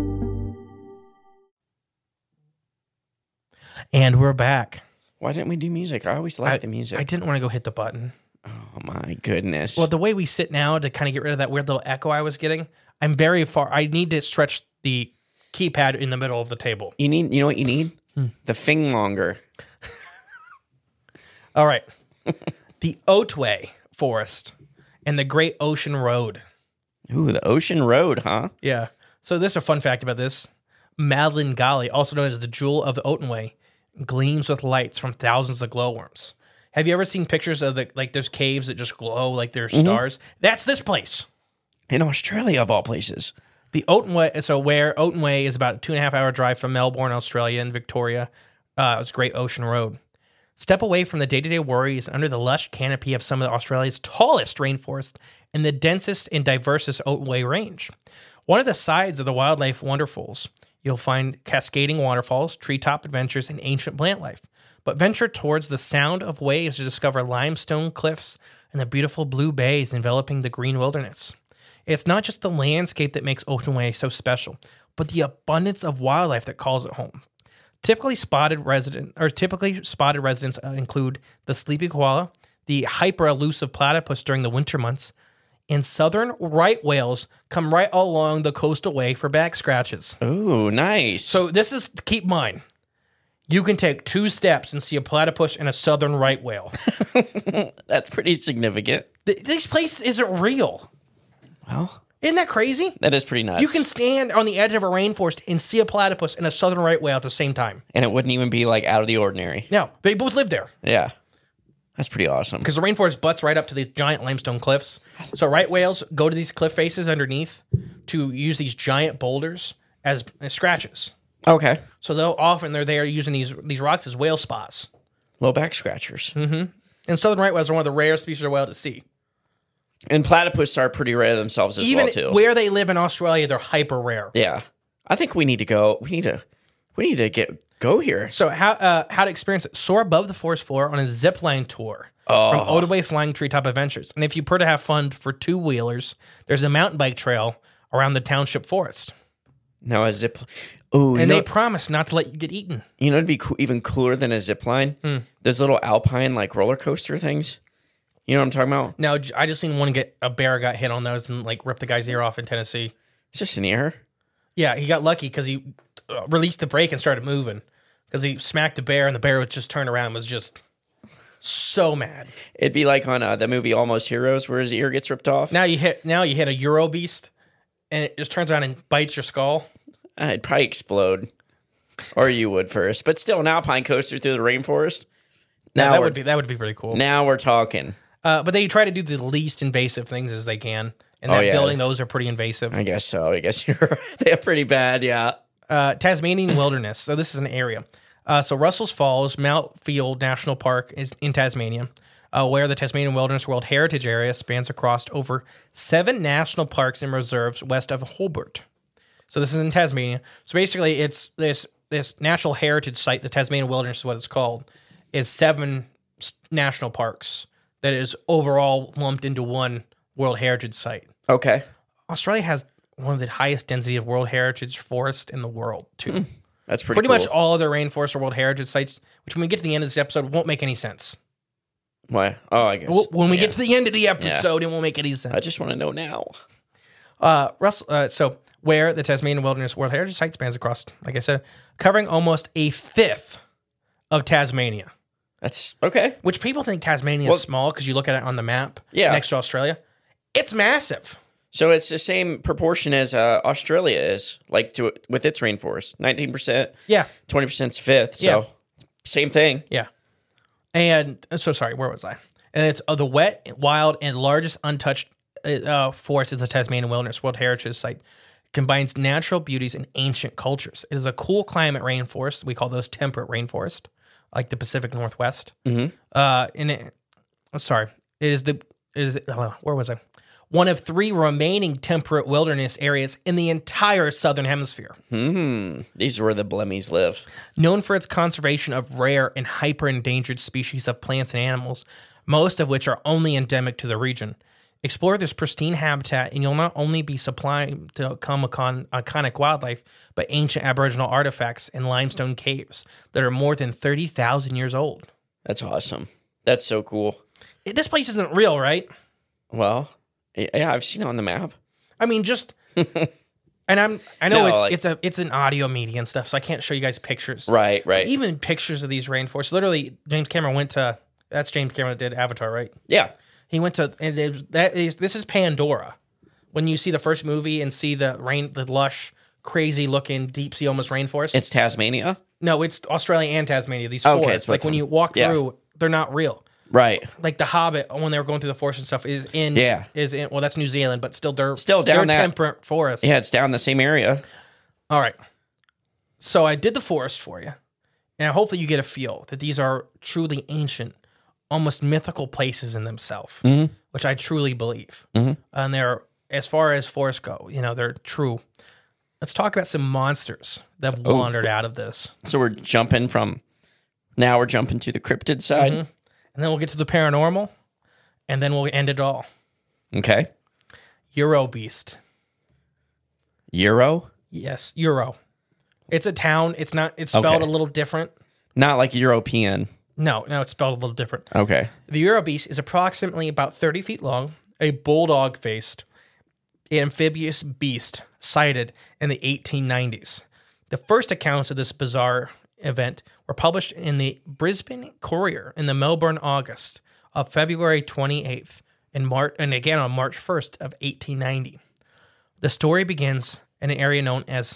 And we're back. Why didn't we do music? I always like the music. I didn't want to go hit the button. Oh, my goodness. Well, the way we sit now to kind of get rid of that weird little echo I was getting, I'm very far. I need to stretch the keypad in the middle of the table. You know what you need? The thing longer. All right. The Otway Forest and the Great Ocean Road. Ooh, the Ocean Road, huh? Yeah. So there's a fun fact about this. Madeline Gully, also known as the Jewel of the Otway, gleams with lights from thousands of glowworms. Have you ever seen pictures of those caves that just glow like they're stars? That's this place. In Australia, of all places. The Otway, so where Otway is about a 2.5 hour drive from Melbourne, Australia, and Victoria. It's Great Ocean Road. Step away from the day-to-day worries under the lush canopy of some of Australia's tallest rainforests and the densest and diversest Otway Range. One of the sides of the wildlife wonderfuls, you'll find cascading waterfalls, treetop adventures, and ancient plant life. But venture towards the sound of waves to discover limestone cliffs and the beautiful blue bays enveloping the green wilderness. It's not just the landscape that makes Otway so special, but the abundance of wildlife that calls it home. Typically spotted residents include the sleepy koala, the hyper-elusive platypus during the winter months, and southern right whales come right along the coastal way for back scratches. Ooh, nice. So this is, keep in mind, you can take 2 steps and see a platypus and a southern right whale. That's pretty significant. This place isn't real. Well, isn't that crazy? that is pretty nuts. You can stand on the edge of a rainforest and see a platypus and a southern right whale at the same time. And it wouldn't even be like out of the ordinary. No, they both live there. Yeah. That's pretty awesome. Because the rainforest butts right up to these giant limestone cliffs. So right whales go to these cliff faces underneath to use these giant boulders as scratches. Okay. So they're there using these rocks as whale spots. Little back scratchers. And southern right whales are one of the rare species of whale to see. And platypus are pretty rare themselves as Even well, too. where they live in Australia, they're hyper rare. Yeah. I think we need to go. We need to go here. So how to experience it? Soar above the forest floor on a zip line tour from Otway Flying Treetop Adventures. And if you prefer to have fun for 2-wheelers, there's a mountain bike trail around the township forest. Now a zip. Oh, and they promise not to let you get eaten. You know, it'd be even cooler than a zip line. Those little alpine like roller coaster things. You know what I'm talking about? No, I just seen a bear got hit on those and like ripped the guy's ear off in Tennessee. It's just an ear. Yeah, he got lucky because he released the brake and started moving because he smacked the bear and the bear would just turn around and was just so mad. It'd be like on the movie Almost Heroes where his ear gets ripped off. Now you hit a Euro beast and it just turns around and bites your skull. It'd probably explode, or you would first. But still, an alpine coaster through the rainforest. Now that would be pretty cool. Now we're talking. But they try to do the least invasive things as they can. And that building, those are pretty invasive. I guess so. I guess you're right. They're pretty bad, yeah. Tasmanian Wilderness. So this is an area. So Russell's Falls, Mount Field National Park is in Tasmania, where the Tasmanian Wilderness World Heritage Area spans across over 7 national parks and reserves west of Hobart. So this is in Tasmania. So basically, it's this natural heritage site, the Tasmanian Wilderness is what it's called, is 7 national parks that is overall lumped into one World Heritage Site. Okay. Australia has one of the highest density of World Heritage forests in the world, too. That's pretty much all of their rainforests are World Heritage Sites, which when we get to the end of this episode won't make any sense. Why? Oh, I guess. When we get to the end of the episode, it won't make any sense. I just want to know now. So where the Tasmanian Wilderness World Heritage Site spans across, like I said, covering almost a fifth of Tasmania. That's okay. Which people think Tasmania is small because you look at it on the map next to Australia. It's massive. So it's the same proportion as Australia is, like with its rainforest. 19%. Yeah. 20%'s fifth. So same thing. Yeah. And so sorry, where was I? And it's the wet, wild, and largest untouched forest is the Tasmanian Wilderness World Heritage Site. Combines natural beauties and ancient cultures. It is a cool climate rainforest. We call those temperate rainforest, like the Pacific Northwest. Mm-hmm. Where was I? One of 3 remaining temperate wilderness areas in the entire southern hemisphere. These are where the blemmies live. Known for its conservation of rare and hyper-endangered species of plants and animals, most of which are only endemic to the region. Explore this pristine habitat, and you'll not only be supplied to come upon iconic wildlife, but ancient Aboriginal artifacts and limestone caves that are more than 30,000 years old. That's awesome. That's so cool. This place isn't real, right? Well, yeah, I've seen it on the map. I mean, just, and I know it's an audio media and stuff, so I can't show you guys pictures. Right. Even pictures of these rainforests. Literally, James Cameron that's James Cameron that did Avatar, right? Yeah. He went to, and this is Pandora. When you see the first movie and see the lush, crazy looking deep sea almost rainforest. It's Tasmania? No, it's Australia and Tasmania. These forests, like when you walk through, they're not real. Right. Like the Hobbit, when they were going through the forest and stuff, is in. Well, that's New Zealand, but still they're down that temperate forest. Yeah, it's down the same area. All right. So I did the forest for you, And hopefully you get a feel that these are truly ancient, almost mythical places in themselves, which I truly believe. And they're, as far as forests go, they're true. Let's talk about some monsters that have wandered out of this. So we're jumping to the cryptid side. And then we'll get to the paranormal, and then we'll end it all. Okay. Euro Beast. Euro? Yes, Euro. It's a town. It's spelled a little different. Not like European. No, it's spelled a little different. Okay. The Euro Beast is approximately about 30 feet long, a bulldog-faced amphibious beast sighted in the 1890s. The first accounts of this bizarre event were published in the Brisbane Courier in the Melbourne August of February 28th and again on March 1st of 1890. The story begins in an area known as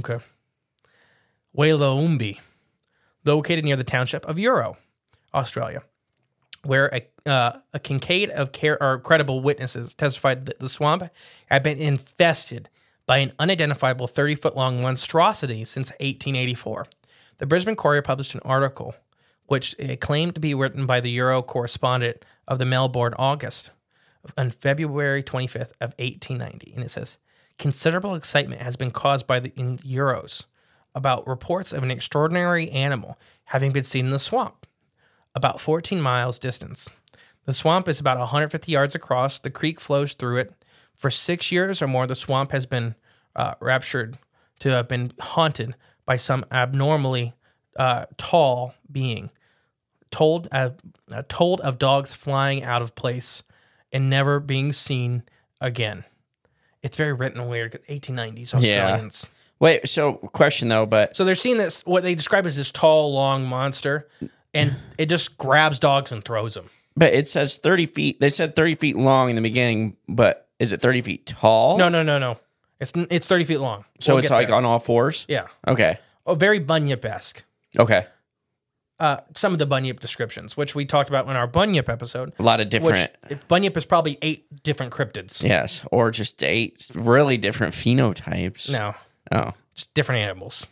Wailoumbi, located near the township of Euro, Australia, where a kincade of credible witnesses testified that the swamp had been infested by an unidentifiable 30-foot-long monstrosity since 1884. The Brisbane Courier published an article which it claimed to be written by the Euro correspondent of the Melbourne August on February 25th of 1890. And it says, considerable excitement has been caused by the Euros about reports of an extraordinary animal having been seen in the swamp, about 14 miles distance. The swamp is about 150 yards across. The creek flows through it. For 6 years or more, the swamp has been raptured to have been haunted by some abnormally tall being, told of dogs flying out of place and never being seen again. It's very written weird. 1890s Australians. Yeah. Wait, so question though, but... So they're seeing this, what they describe as this tall, long monster, and it just grabs dogs and throws them. But it says 30 feet. They said 30 feet long in the beginning, but is it 30 feet tall? No. It's 30 feet long. So it's like on all fours? Yeah. Okay. Oh, very Bunyip-esque. Okay. Some of the Bunyip descriptions, which we talked about in our Bunyip episode. A lot of different... Bunyip is probably 8 different cryptids. Yes, or just 8 really different phenotypes. No. Oh. Just different animals.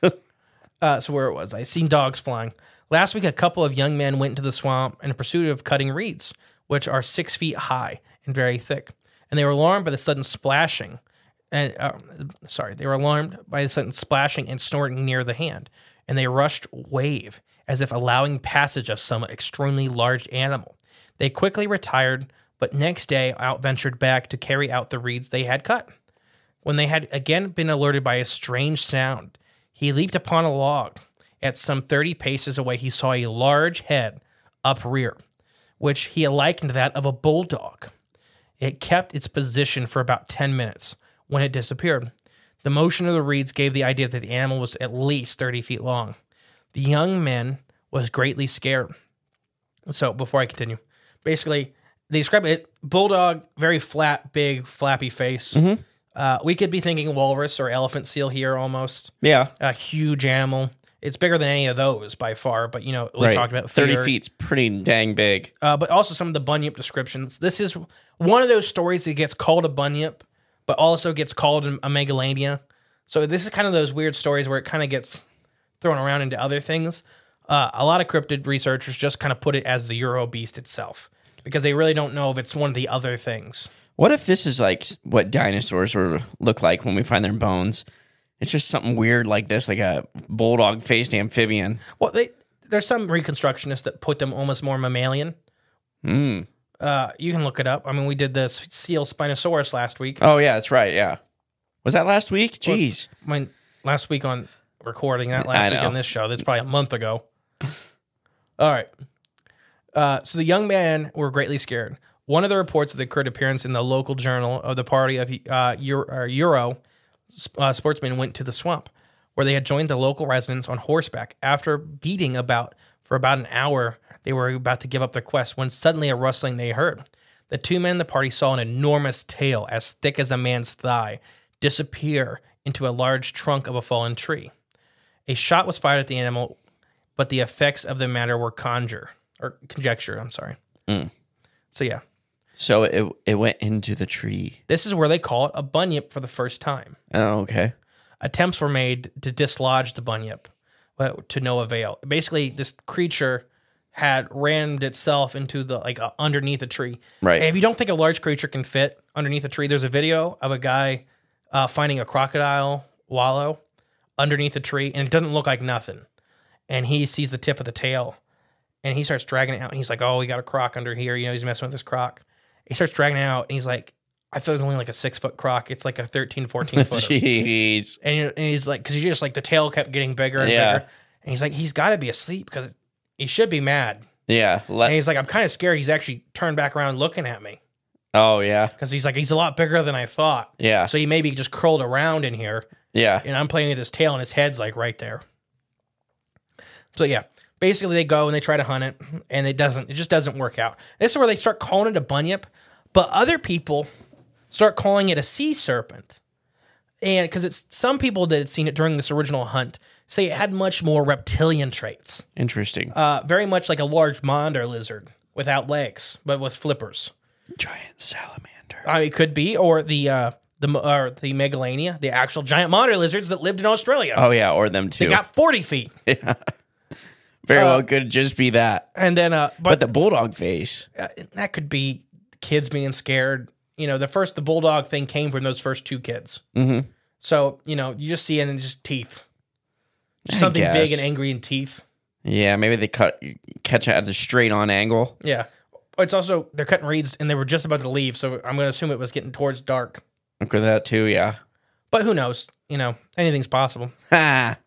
So where it was, I seen dogs flying. Last week, a couple of young men went into the swamp in pursuit of cutting reeds, which are 6 feet high and very thick. And they were alarmed by the sudden splashing. They were alarmed by the sudden splashing and snorting near the hand. And they rushed wave, as if allowing passage of some extremely large animal. They quickly retired, but next day outventured back to carry out the reeds they had cut. When they had again been alerted by a strange sound, he leaped upon a log. At some 30 paces away, he saw a large head uprear, which he likened to that of a bulldog. It kept its position for about 10 minutes when it disappeared. The motion of the reeds gave the idea that the animal was at least 30 feet long. The young man was greatly scared. So before I continue, basically, they describe it, bulldog, very flat, big, flappy face. Mm-hmm. We could be thinking walrus or elephant seal here almost. Yeah. A huge animal. It's bigger than any of those by far, but we talked about 30 feet's pretty dang big. But also some of the Bunyip descriptions. This is one of those stories that gets called a Bunyip, but also gets called a Megalania. So this is kind of those weird stories where it kind of gets thrown around into other things. A lot of cryptid researchers just kind of put it as the Euro Beast itself because they really don't know if it's one of the other things. What if this is like what dinosaurs look like when we find their bones? It's just something weird like this, like a bulldog-faced amphibian. Well, there's some reconstructionists that put them almost more mammalian. You can look it up. I mean, we did the seal Spinosaurus last week. Oh, yeah, that's right, yeah. Was that last week? Jeez. Last week on recording, not last week on this show. That's probably a month ago. All right. So the young men were greatly scared. One of the reports that occurred appearance in the local journal of the party of Euro sportsmen went to the swamp, where they had joined the local residents on horseback. After beating for about an hour, they were about to give up their quest when suddenly a rustling they heard. The 2 men in the party saw an enormous tail as thick as a man's thigh disappear into a large trunk of a fallen tree. A shot was fired at the animal, but the effects of the matter were conjecture. So yeah. So it went into the tree. This is where they call it a bunyip for the first time. Oh, okay. Attempts were made to dislodge the bunyip, to no avail. Basically, this creature had rammed itself into the underneath a tree. Right. And if you don't think a large creature can fit underneath a tree, there's a video of a guy finding a crocodile wallow underneath a tree, and it doesn't look like nothing. And he sees the tip of the tail, and he starts dragging it out. And he's like, "Oh, we got a croc under here." He's messing with this croc. He starts dragging it out, and he's like, "I thought it was only like a 6-foot croc. It's like a 13, 14 footer." Jeez. And he's like, because he just the tail kept getting bigger and bigger. And he's like, he's got to be asleep because he should be mad. Yeah. And he's like, I'm kind of scared. He's actually turned back around looking at me. Oh, yeah. Because he's like, he's a lot bigger than I thought. Yeah. So he maybe just curled around in here. Yeah. And I'm playing with his tail, and his head's like right there. So yeah, basically they go and they try to hunt it, and it just doesn't work out. This is where they start calling it a bunyip, but other people start calling it a sea serpent. And because it's some people that had seen it during this original hunt say it had much more reptilian traits. Interesting. Very much like a large monitor lizard without legs, but with flippers. Giant salamander. It could be, or the Megalania, the actual giant monitor lizards that lived in Australia. Oh, yeah, or them too. They got 40 feet. Yeah. Very well could just be that. And then, but the bulldog face. That could be kids being scared. The bulldog thing came from those first two kids. Mm-hmm. So, you just see it and just teeth. Something big and angry in teeth. Yeah, maybe they catch it at a straight on angle. Yeah. It's also, they're cutting reeds and they were just about to leave. So I'm going to assume it was getting towards dark. Look at that too, yeah. But who knows? Anything's possible. Ha!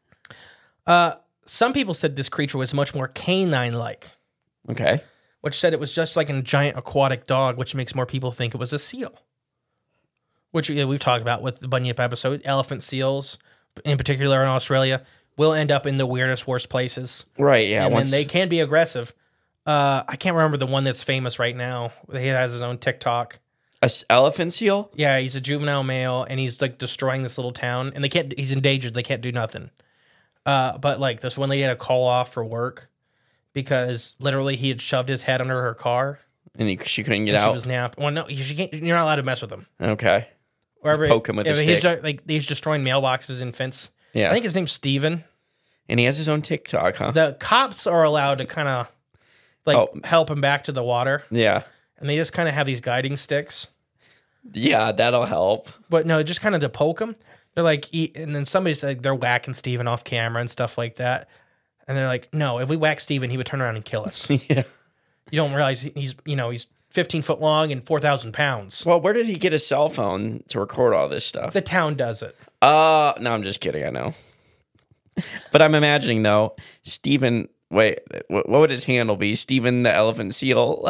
Some people said this creature was much more canine-like. Okay. Which said it was just like a giant aquatic dog, which makes more people think it was a seal. Which we've talked about with the Bunyip episode. Elephant seals, in particular in Australia, will end up in the weirdest, worst places. Right, yeah. And then they can be aggressive. I can't remember the one that's famous right now. He has his own TikTok. A elephant seal? Yeah, he's a juvenile male, and he's destroying this little town. And he's endangered. They can't do nothing. But this one lady had a call off for work because literally he had shoved his head under her car. And she couldn't get out? She was napping. Well, no, she can't, you're not allowed to mess with him. Okay. Wherever poke him with a stick. He's destroying mailboxes and fence. Yeah. I think his name's Steven. And he has his own TikTok, huh? The cops are allowed to kind of help him back to the water. Yeah. And they just kind of have these guiding sticks. Yeah, that'll help. But no, just kind of to poke him. They're like, and then somebody's like, they're whacking Steven off camera and stuff like that. And they're like, no, if we whack Steven, he would turn around and kill us. Yeah. You don't realize he's 15 foot long and 4,000 pounds. Well, where did he get a cell phone to record all this stuff? The town does it. No, I'm just kidding. I know. But I'm imagining, though, Steven, wait, what would his handle be? Steven the Elephant Seal,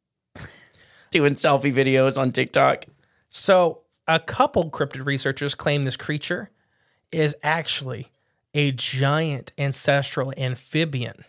doing selfie videos on TikTok? So a couple cryptid researchers claim this creature is actually a giant ancestral amphibian,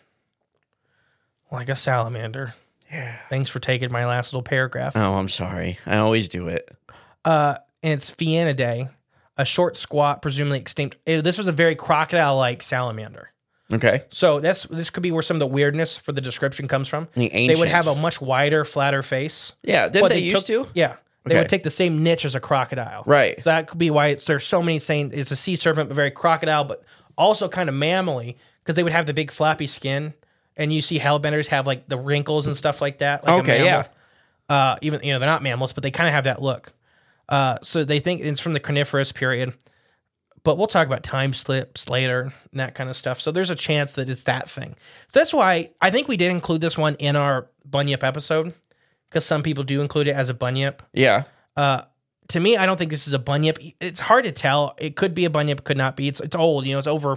like a salamander. Yeah. Thanks for taking my last little paragraph. Oh, I'm sorry. I always do it. And it's Phaeonidae, a short, squat, presumably extinct. This was a very crocodile-like salamander. Okay. So this could be where some of the weirdness for the description comes from. They would have a much wider, flatter face. Yeah, didn't they used to? Yeah. They would take the same niche as a crocodile. Right. So that could be why there's so many saying it's a sea serpent, but very crocodile, but also kind of mammally, because they would have the big flappy skin. And you see hellbenders have the wrinkles and stuff like that. Like okay, yeah. Even they're not mammals, but they kind of have that look. So they think it's from the Coniferous period. But we'll talk about time slips later and that kind of stuff. So there's a chance that it's that thing. So that's why I think we did include this one in our Bunyip episode, because some people do include it as a Bunyip. Yeah. To me, I don't think this is a Bunyip. It's hard to tell. It could be a Bunyip, could not be. It's old. It's over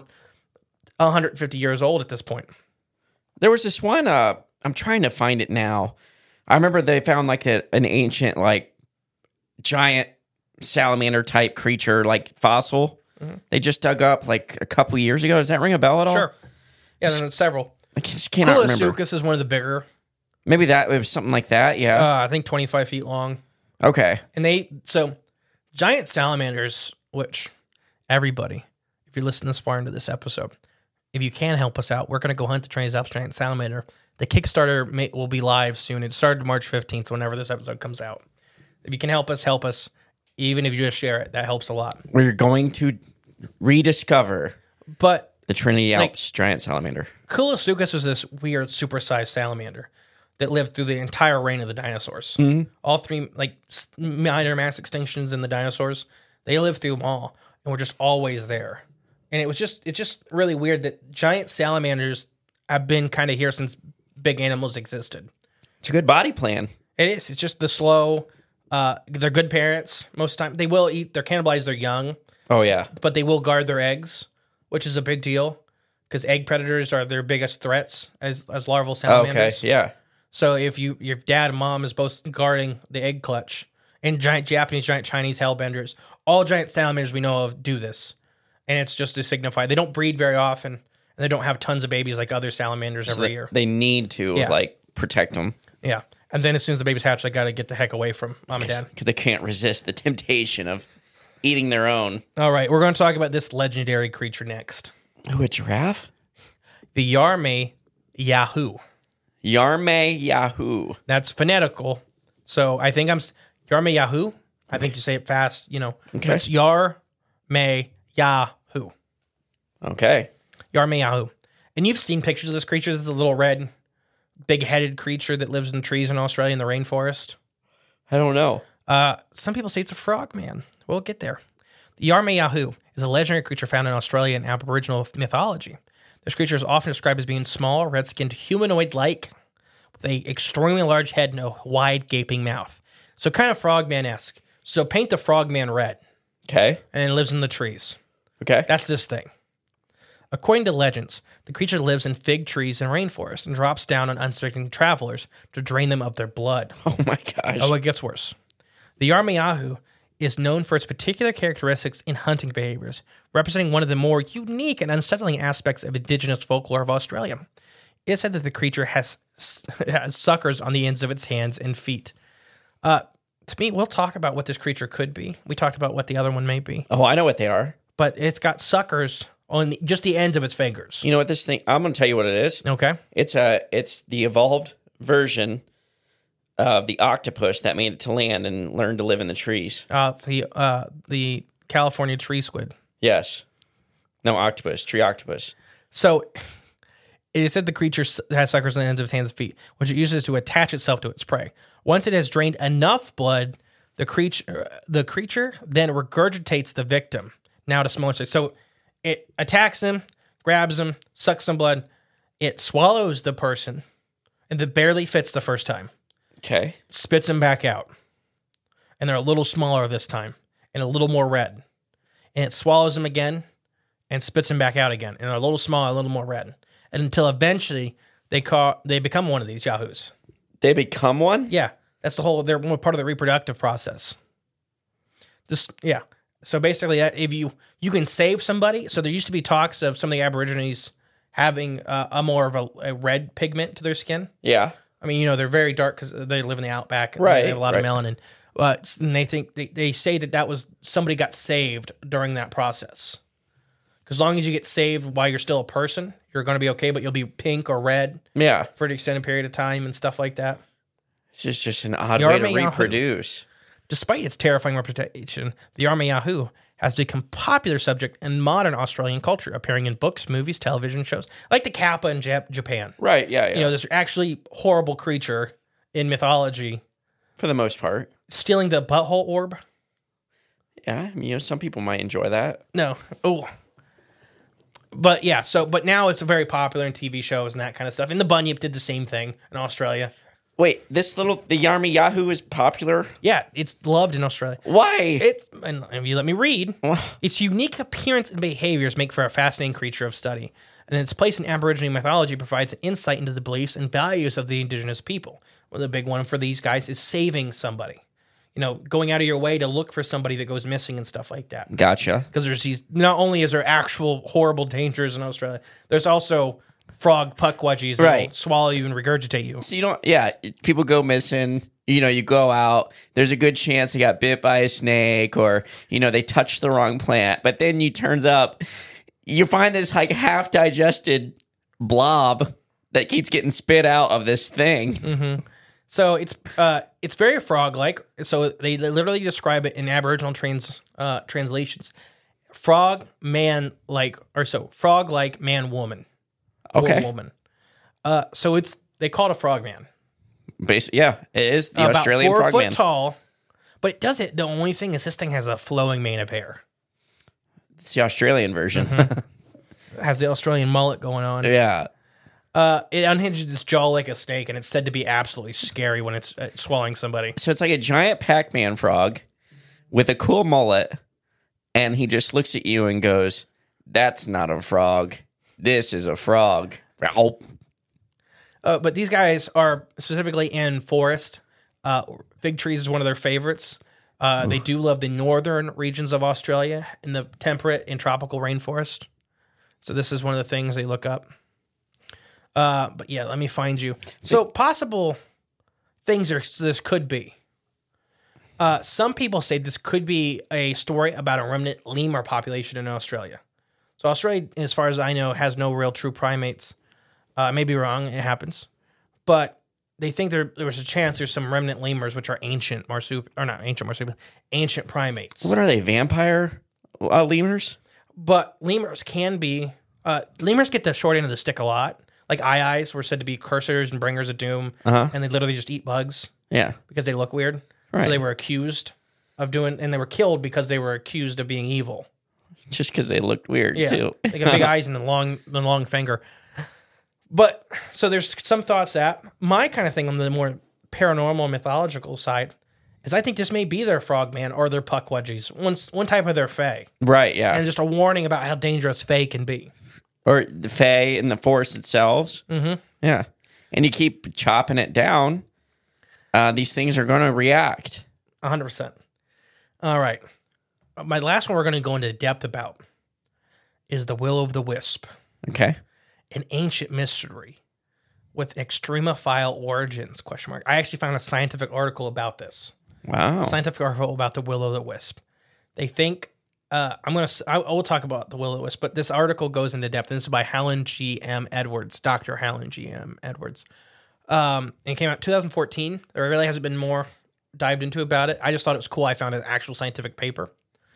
150 years old at this point. There was this one, I'm trying to find it now. I remember they found an ancient, giant salamander type creature, fossil. Mm-hmm. They just dug up a couple years ago. Does that ring a bell at all? Sure. Yeah, there's several. I just cannot remember. Koolasuchus is one of the bigger. Maybe it was something like that, yeah. I think 25 feet long. Okay. And giant salamanders, which everybody, if you're listening this far into this episode, if you can help us out, we're going to go hunt the Triceratops giant salamander. The Kickstarter will be live soon. It started March 15th, whenever this episode comes out. If you can help us. Even if you just share it, that helps a lot. We're going to rediscover. But The Trinity Alps giant salamander. Kulosuchus was this weird supersized salamander that lived through the entire reign of the dinosaurs. All three, minor mass extinctions in the dinosaurs, they lived through them all and were just always there. And it's just really weird that giant salamanders have been kind of here since big animals existed. It's a good body plan. It is. It's just the slow. They're good parents most of the time. They will eat. They're cannibalize their young. Oh yeah, but they will guard their eggs, which is a big deal because egg predators are their biggest threats as larval salamanders. Okay, yeah. So if your dad and mom is both guarding the egg clutch, and giant Japanese, giant Chinese hellbenders, all giant salamanders we know of do this, and it's just to signify they don't breed very often, and they don't have tons of babies like other salamanders every year. They need to protect them. Yeah, and then as soon as the babies hatch, they got to get the heck away from mom and dad because they can't resist the temptation of eating their own. All right, we're going to talk about this legendary creature next. Oh, a giraffe? The Yarmay-Yahu. Yarmay-Yahu. That's phonetical. So I think I'm Yarmay-Yahu. I think you say it fast, Okay. It's Yarmay-Yahu. Okay. Yarmay-Yahu. And you've seen pictures of this creature. This is a little red, big-headed creature that lives in trees in Australia in the rainforest. I don't know. Some people say it's a frogman. We'll get there. The Yarmay-Yahu is a legendary creature found in Australian Aboriginal mythology. This creature is often described as being small, red-skinned, humanoid-like, with an extremely large head and a wide, gaping mouth. So kind of frogman-esque. So paint the frogman red. Okay. And it lives in the trees. Okay. That's this thing. According to legends, the creature lives in fig trees and rainforests and drops down on unsuspecting travelers to drain them of their blood. Oh my gosh. Oh, it gets worse. The Yarmay-Yahu is known for its particular characteristics in hunting behaviors, representing one of the more unique and unsettling aspects of indigenous folklore of Australia. It is said that the creature has suckers on the ends of its hands and feet. To me, we'll talk about what this creature could be. We talked about what the other one may be. Oh, I know what they are. But it's got suckers on just the ends of its fingers. You know what this thing... I'm going to tell you what it is. Okay. It's the evolved version of the octopus that made it to land and learned to live in the trees. The California tree squid. Yes. No, octopus. Tree octopus. So it is said the creature has suckers on the ends of its hands and feet, which it uses to attach itself to its prey. Once it has drained enough blood, the creature then regurgitates the victim, now to smaller size. So it attacks them, grabs them, sucks some blood. It swallows the person, and it barely fits the first time. Okay. Spits them back out. And they're a little smaller this time, and a little more red. And it swallows them again, and spits them back out again. And they're a little smaller, a little more red. And until eventually they become one of these yahoos. They become one? Yeah. That's they're part of the reproductive process. Yeah. So basically, if you can save somebody. So there used to be talks of some of the Aborigines having a more of a red pigment to their skin. Yeah. I mean, they're very dark because they live in the outback. Right. They have a lot of melanin. And they say that was somebody got saved during that process. Because as long as you get saved while you're still a person, you're going to be okay, but you'll be pink or red for an extended period of time and stuff like that. It's just an odd way to reproduce. Despite its terrifying reputation, the Yarmay-Yahu has become a popular subject in modern Australian culture, appearing in books, movies, television shows, like the Kappa in Japan. Right, yeah. This actually horrible creature in mythology. For the most part. Stealing the butthole orb. Yeah, some people might enjoy that. No. Oh. But yeah, but now it's very popular in TV shows and that kind of stuff. And the Bunyip did the same thing in Australia. Wait, the Yarmay-Yahu is popular? Yeah, it's loved in Australia. Why? And if you let me read, its unique appearance and behaviors make for a fascinating creature of study. And its place in Aboriginal mythology provides an insight into the beliefs and values of the indigenous people. Well, the big one for these guys is saving somebody. Going out of your way to look for somebody that goes missing and stuff like that. Gotcha. Because there's not only is there actual horrible dangers in Australia, there's also frog puckwudgies that will swallow you and regurgitate you. So people go missing. You go out. There's a good chance they got bit by a snake or, they touched the wrong plant. But then you find this half digested blob that keeps getting spit out of this thing. Mm-hmm. So it's very frog-like. So they literally describe it in Aboriginal translations. frog man like, frog like man woman. Okay. Woman. So they call it a frog man. Basically, yeah, it is the About Australian 4 foot frogman. tall, but it does it. The only thing is this thing has a flowing mane of hair. It's the Australian version. It has the Australian mullet going on. Yeah. It unhinges its jaw like a snake, and it's said to be absolutely scary when it's swallowing somebody. So it's like a giant Pac-Man frog with a cool mullet, and he just looks at you and goes, "That's not a frog. This is a frog." Oh. But these guys are specifically in forest. Fig trees is one of their favorites. They do love the northern regions of Australia in the temperate and tropical rainforest. So this is one of the things they look up. But yeah, let me find you. So possible things this could be. Some people say this could be a story about a remnant lemur population in Australia. So Australia, as far as I know, has no real true primates. I may be wrong. It happens. But they think there was a chance there's some remnant lemurs, which are ancient primates. What are they, vampire lemurs? But lemurs can be... lemurs get the short end of the stick a lot. Like eyes were said to be cursors and bringers of doom, and they literally just eat bugs. Yeah. Because they look weird. Right. So they were accused of doing... And they were killed because they were accused of being evil. Just because they looked weird, too. They got big eyes and the long finger. But, so there's some thoughts that my kind of thing on the more paranormal mythological side is I think this may be their frogman or their puckwudgies, one type of their fae. Right, yeah. And just a warning about how dangerous fae can be. Or the fae in the forest itself. Mm-hmm. Yeah. And you keep chopping it down, these things are going to react. 100%. All right. My last one we're going to go into depth about is the will-o'-the-wisp. Okay. An ancient mystery with extremophile origins, ? I actually found a scientific article about this. Wow. A scientific article about the will-o'-the-wisp. They think, I will talk about the will-o'-the-wisp, but this article goes into depth, and this is by Helen G.M. Edwards, Dr. Helen G.M. Edwards. And it came out in 2014. There really hasn't been more dived into about it. I just thought it was cool. I found an actual scientific paper.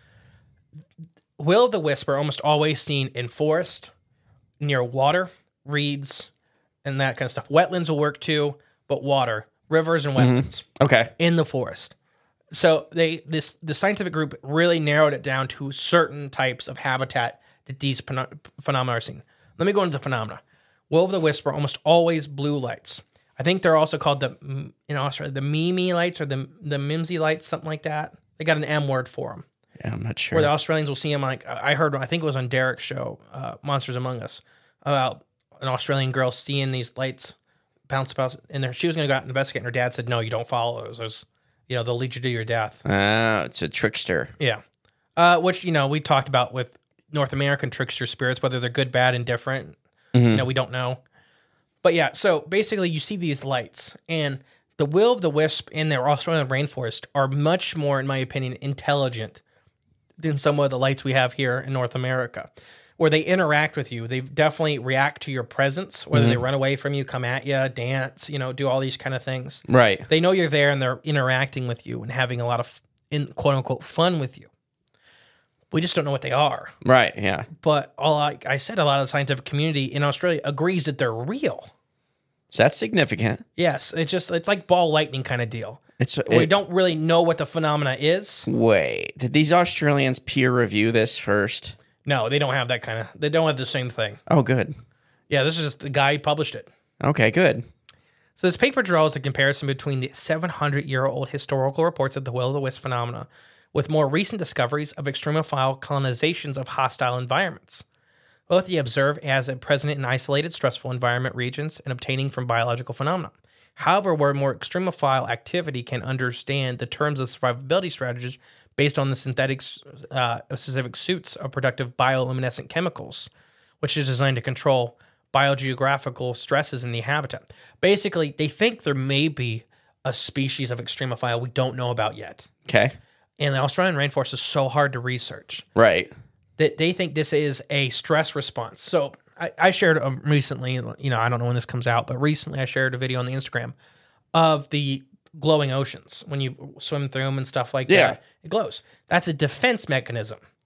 Will-o'-the-wisp are almost always seen in forest, near water, reeds, and that kind of stuff. Wetlands will work too, but water, rivers and wetlands. Okay. In the forest. So the scientific group really narrowed it down to certain types of habitat that these phenomena are seen. Let me go into the phenomena. Will-o'-the-wisp are almost always blue lights. I think they're also called in Australia, the Mimi lights or the Mimsy lights, something like that. They got an M word for them. Yeah, I'm not sure. Where the Australians will see them, like I think it was on Derek's show, Monsters Among Us, about an Australian girl seeing these lights bounce about in there. She was going to go out and investigate, and her dad said, "No, you don't follow those. There's, they'll lead you to your death." It's a trickster. Yeah, which we talked about with North American trickster spirits, whether they're good, bad, indifferent. We don't know. But yeah, so basically, you see these lights, and the will-o'-the-wisp in the Australian rainforest are much more, in my opinion, intelligent than some of the lights we have here in North America, where they interact with you. They definitely react to your presence, whether they run away from you, come at you, dance, do all these kind of things. Right. They know you're there and they're interacting with you and having a lot of, quote unquote, fun with you. We just don't know what they are. Right, yeah. But like I said, a lot of the scientific community in Australia agrees that they're real. So that's significant. Yes, it's like ball lightning kind of deal. We don't really know what the phenomena is. Wait, did these Australians peer review this first? No, they don't have that kind of... They don't have the same thing. Oh, good. Yeah, this is just the guy who published it. Okay, good. So this paper draws a comparison between the 700-year-old historical reports of the will-o'-the-wisp phenomena with more recent discoveries of extremophile colonizations of hostile environments. Both they observe as present in isolated, stressful environment regions and obtaining from biological phenomena. However, where more extremophile activity can understand the terms of survivability strategies based on the synthetic specific suits of productive bioluminescent chemicals, which is designed to control biogeographical stresses in the habitat. Basically, they think there may be a species of extremophile we don't know about yet. Okay. And the Australian rainforest is so hard to research. Right. That they think this is a stress response. So I shared recently, I don't know when this comes out, but recently I shared a video on the Instagram of the glowing oceans. When you swim through them and stuff like that, it glows. That's a defense mechanism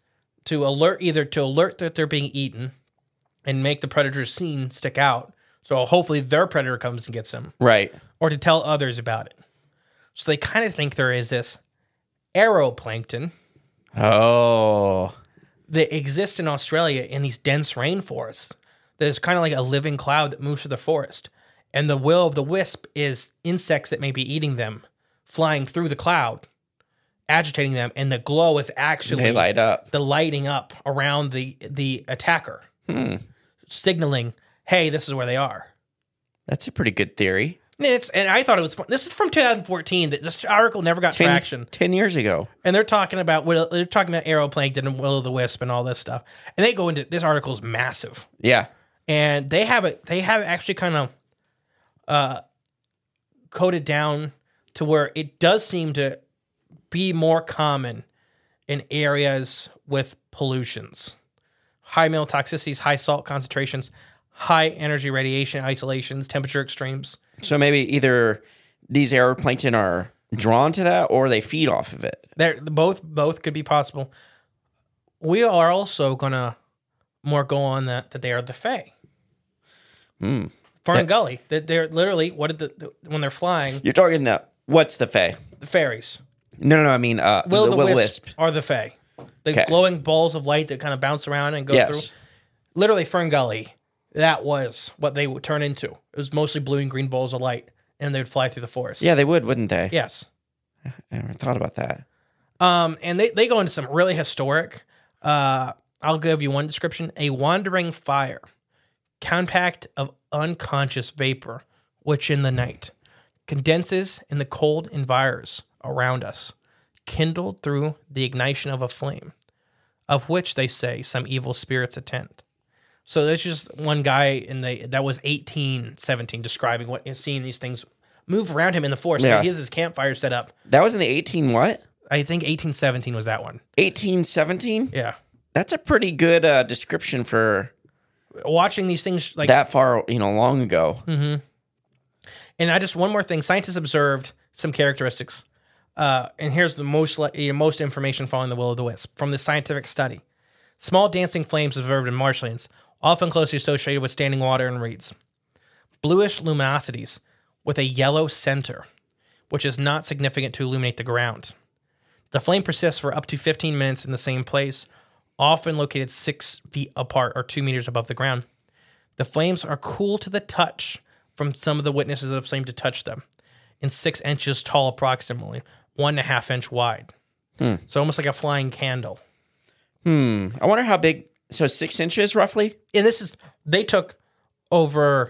to alert that they're being eaten and make the predator's scene stick out. So hopefully their predator comes and gets them. Right. Or to tell others about it. So they kind of think there is this aeroplankton Oh. that exists in Australia in these dense rainforests. There's kind of like a living cloud that moves through the forest. And the will of the wisp is insects that may be eating them, flying through the cloud, agitating them, and the glow is actually They light up. the lighting up around the attacker, signaling, hey, this is where they are. That's a pretty good theory. And I thought it was fun. This is from 2014. This article never got traction. 10 years ago. And they're talking about aeroplankton and will o' the wisp and all this stuff. And they go into this article is massive. Yeah. And they have it actually kind of coded down to where it does seem to be more common in areas with pollutions, high mineral toxicities, high salt concentrations, high energy radiation isolations, temperature extremes. So maybe either these aeroplankton are drawn to that or they feed off of it. They're both could be possible. We are also gonna more go on that they are the Fae. Fern Gully. That they're literally when they're flying, You're talking that. What's the Fae? the fairies. No, I mean Will the the Wisp. Wisp are the Fae. The Okay. glowing balls of light that kind of bounce around and go Yes. through. Literally, Fern Gully, that was what they would turn into. It was mostly blue and green balls of light, and they would fly through the forest. Yeah, they would, wouldn't they? Yes. I never thought about that. And they go into some really historic. I'll give you one description: a wandering fire, compact of unconscious vapor, which in the night condenses in the cold environs around us, kindled through the ignition of a flame, of which they say some evil spirits attend. So there's just one guy that was 1817 describing seeing these things move around him in the forest. Yeah. He has his campfire set up. That was in the 18 what? I think 1817 was that one. 1817? Yeah. That's a pretty good description for Watching these things like that far, long ago. And I just one more thing. Scientists observed some characteristics, and here's the most information following the will o' the wisp from the scientific study. Small dancing flames observed in marshlands, often closely associated with standing water and reeds. Bluish luminosities with a yellow center, which is not significant to illuminate the ground. The flame persists for up to 15 minutes in the same place, often located 6 feet apart or 2 meters above the ground. The flames are cool to the touch from some of the witnesses that have seemed to touch them, and 6 inches tall approximately, 1.5 inch wide. So almost like a flying candle. I wonder how big. So 6 inches roughly? And they took over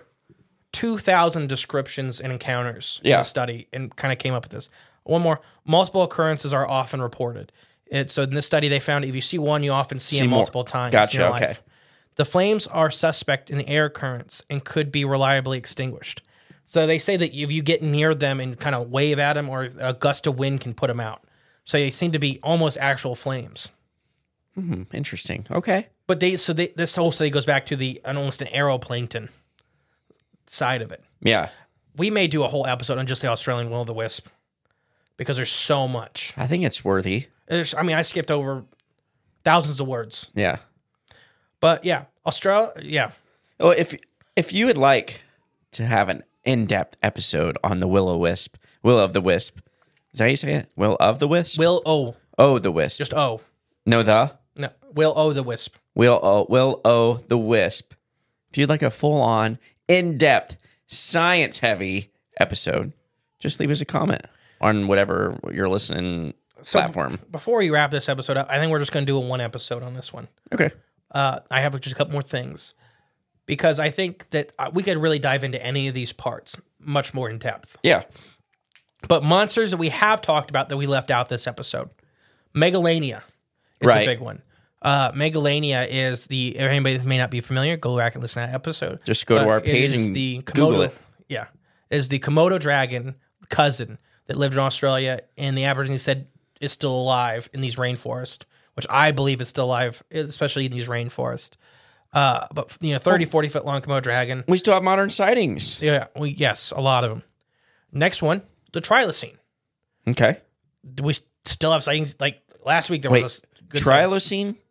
2,000 descriptions and encounters in Yeah. the study and kind of came up with this. One more, multiple occurrences are often reported. So in this study, they found if you see one, you often see them more. multiple times Gotcha, in your okay. life. The flames are suspect in the air currents and could be reliably extinguished. So they say that if you get near them and kind of wave at them, or a gust of wind can put them out. So they seem to be almost actual flames. Interesting. Okay. But this whole study goes back to almost an aeroplankton side of it. Yeah. We may do a whole episode on just the Australian will o' the wisp because there's so much. I think it's worthy. I skipped over thousands of words. Yeah. But yeah, Australia, yeah. Oh, if you would like to have an in-depth episode on the will of the wisp. Is that how you say it? Will of the wisp? Will O. Oh, the wisp. Just O. No, the? No, Will O the wisp. Will O the wisp. If you'd like a full-on, in-depth, science-heavy episode, just leave us a comment on whatever you're listening platform. Before we wrap this episode up, I think we're just going to do a one episode on this one. Okay. I have just a couple more things because I think that we could really dive into any of these parts much more in depth. Yeah. But monsters that we have talked about that we left out this episode. Megalania is Right. a big one. Megalania is if anybody may not be familiar, go back and listen to that episode. Just go to our It page is and the Google it. Yeah. It is the Komodo dragon cousin that lived in Australia and the Aborigines said is still alive in these rainforests, which I believe is still alive, especially in these rainforests. But 30, 40 foot long Komodo dragon. We still have modern sightings. Yeah, yes, a lot of them. Next one, the Trilocene. Okay. Do we still have sightings? Like last week, there Wait, was a good sighting. Trilocene?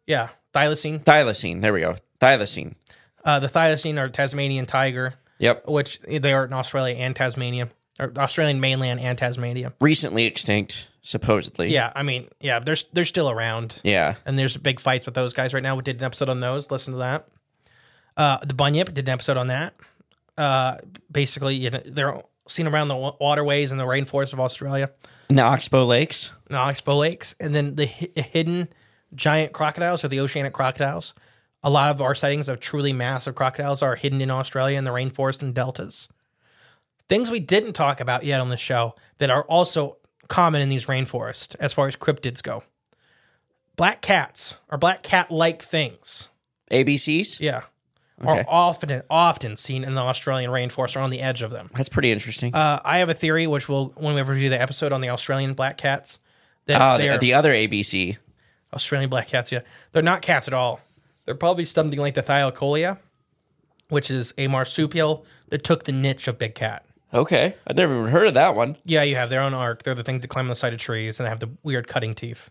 Yeah, thylacine. Thylacine. There we go. Thylacine. The thylacine are Tasmanian tiger, Yep. which they are in Australia and Tasmania, or Australian mainland and Tasmania. Recently extinct, supposedly. Yeah, I mean, yeah, they're still around. Yeah. And there's big fights with those guys right now. We did an episode on those. Listen to that. The bunyip did an episode on that. Basically, you know, they're seen around the waterways in the rainforest of Australia. And the Oxbow Lakes. The Oxbow Lakes. And then the hidden giant crocodiles, or the oceanic crocodiles. A lot of our sightings of truly massive crocodiles are hidden in Australia in the rainforest and deltas. Things we didn't talk about yet on the show that are also common in these rainforests as far as cryptids go. Black cats, or black cat-like things. ABCs? Yeah. Okay. Are often seen in the Australian rainforest or on the edge of them. That's pretty interesting. I have a theory, which when we review the episode on the Australian black cats, that they're the other ABC. Australian black cats, yeah. They're not cats at all. They're probably something like the Thylacolea, which is a marsupial that took the niche of big cat. Okay. I've never even heard of that one. Yeah, you have their own arc. They're the things that climb on the side of trees, and they have the weird cutting teeth.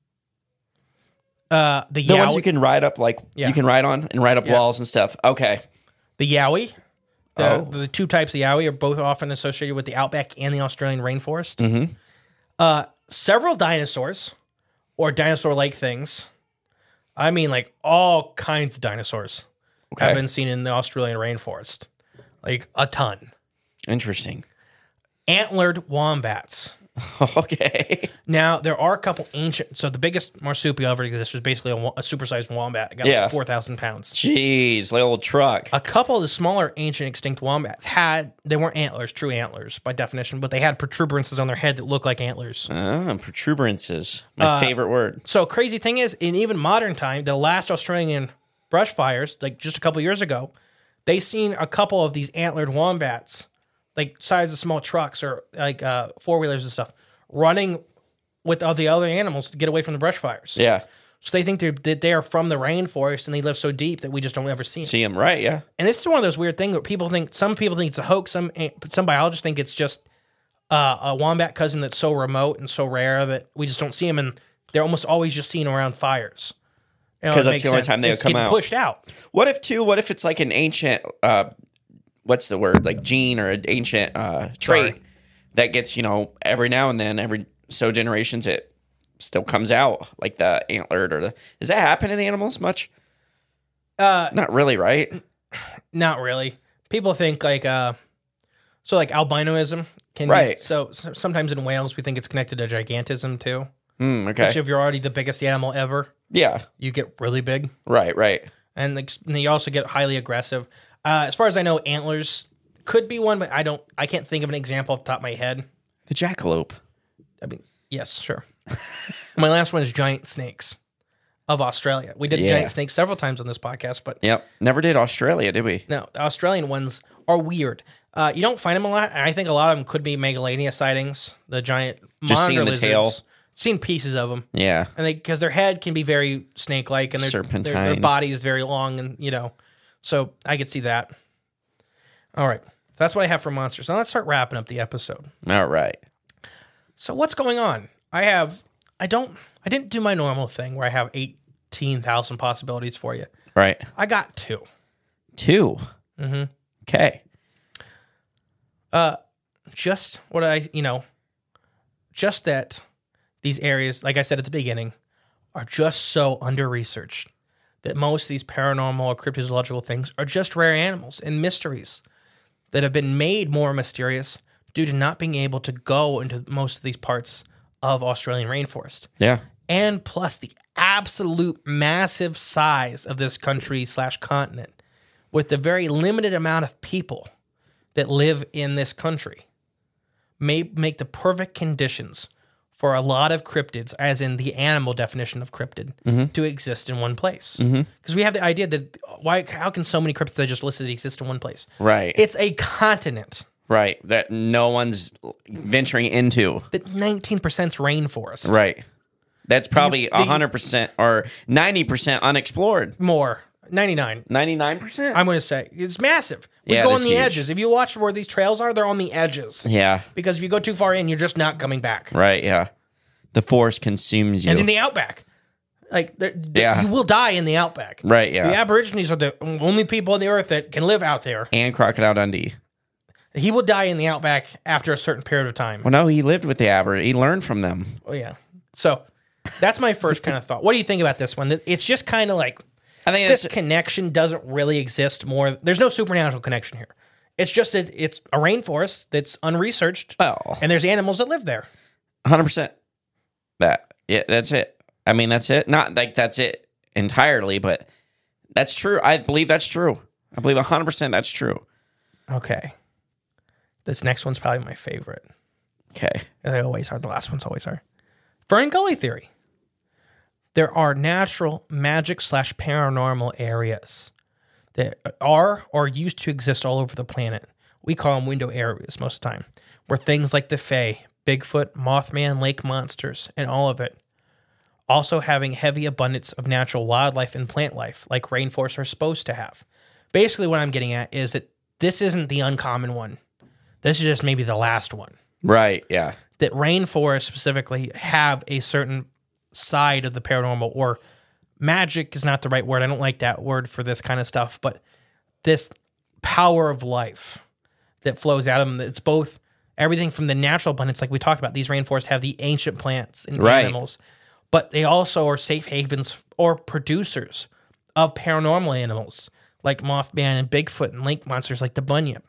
The ones you can ride up, you can ride on and ride up walls and stuff. Okay. The yowie. The two types of yowie are both often associated with the outback and the Australian rainforest. Mm-hmm. Several dinosaurs, or dinosaur-like things. I mean, like all kinds of dinosaurs have been seen in the Australian rainforest. Like a ton. Interesting. Antlered wombats. Okay. Now, there are a couple ancient... So the biggest marsupial ever exists was basically a supersized wombat. It got like 4,000 pounds. Jeez, little truck. A couple of the smaller ancient extinct wombats they weren't antlers, true antlers by definition, but they had protuberances on their head that looked like antlers. Protuberances. My favorite word. So crazy thing is, in even modern time, the last Australian brush fires, like just a couple years ago, they seen a couple of these antlered wombats, like size of small trucks or like four-wheelers and stuff, running with all the other animals to get away from the brush fires. Yeah. So they think that they are from the rainforest and they live so deep that we just don't ever see them. See them, right, yeah. And this is one of those weird things where some people think it's a hoax, some biologists think it's just a wombat cousin that's so remote and so rare that we just don't see them, and they're almost always just seen around fires. Because that's the only time they come out. Pushed out. What if it's like an ancient, what's the word, like gene or an ancient trait that gets, every now and then, every so generations, it still comes out, like the antlered or does that happen in animals much? Not really, right? Not really. People think like albinoism can right. So sometimes in whales we think it's connected to gigantism too. Okay. Which if you're already the biggest animal ever, you get really big. Right. And you also get highly aggressive. As far as I know, antlers could be one, but I can't think of an example off the top of my head. The jackalope. I mean, yes, sure. My last one is giant snakes of Australia. We did giant snakes several times on this podcast, but never did Australia, did we? No, the Australian ones are weird. You don't find them a lot, and I think a lot of them could be Megalania sightings, the giant just monitor seeing the lizards. tail. Seen pieces of them. Yeah. And because their head can be very snake-like, and their body is very long, and so I could see that. All right. So that's what I have for monsters. Now let's start wrapping up the episode. All right. So what's going on? I didn't do my normal thing where I have 18,000 possibilities for you. Right. I got 2. 2? Mm-hmm. Okay. Just that these areas, like I said at the beginning, are just so under-researched that most of these paranormal or cryptozoological things are just rare animals and mysteries that have been made more mysterious due to not being able to go into most of these parts of Australian rainforest. Yeah. And plus the absolute massive size of this country/continent with the very limited amount of people that live in this country may make the perfect conditions for a lot of cryptids, as in the animal definition of cryptid, to exist in one place. Because we have the idea that how can so many cryptids I just listed exist in one place? Right. It's a continent. Right. That no one's venturing into. But 19% is rainforest. Right. That's probably 100% or 90% unexplored. More. 99. 99%? I'm going to say. It's massive. We Yeah, go it on is the huge. edges. If you watch where these trails are, they're on the edges. Yeah. Because if you go too far in, you're just not coming back. Right, yeah. The forest consumes you. And in the outback, Like, Yeah. you will die in the outback. Right, yeah. The Aborigines are the only people on the earth that can live out there. And Crocodile Dundee. He will die in the outback after a certain period of time. Well, no, he lived with the Aborigines. He learned from them. Oh, yeah. So that's my first kind of thought. What do you think about this one? It's just kind of like I think this connection doesn't really exist more. There's no supernatural connection here. It's just that it's a rainforest that's unresearched, and there's animals that live there. 100%. That's it. I mean, that's it. Not like that's it entirely, but that's true. I believe that's true. I believe 100% that's true. Okay. This next one's probably my favorite. Okay. They always are. The last ones always are. Fern Gully theory. There are natural magic / paranormal areas that are or used to exist all over the planet. We call them window areas most of the time, where things like the Fae, Bigfoot, Mothman, lake monsters, and all of it, also having heavy abundance of natural wildlife and plant life, like rainforests are supposed to have. Basically, what I'm getting at is that this isn't the uncommon one. This is just maybe the last one. Right, yeah. That rainforests specifically have a certain side of the paranormal, or magic is not the right word. I don't like that word for this kind of stuff, but this power of life that flows out of them. It's both everything from the natural abundance, like we talked about. These rainforests have the ancient plants and animals, but they also are safe havens or producers of paranormal animals like Mothman and Bigfoot and lake monsters like the Bunyip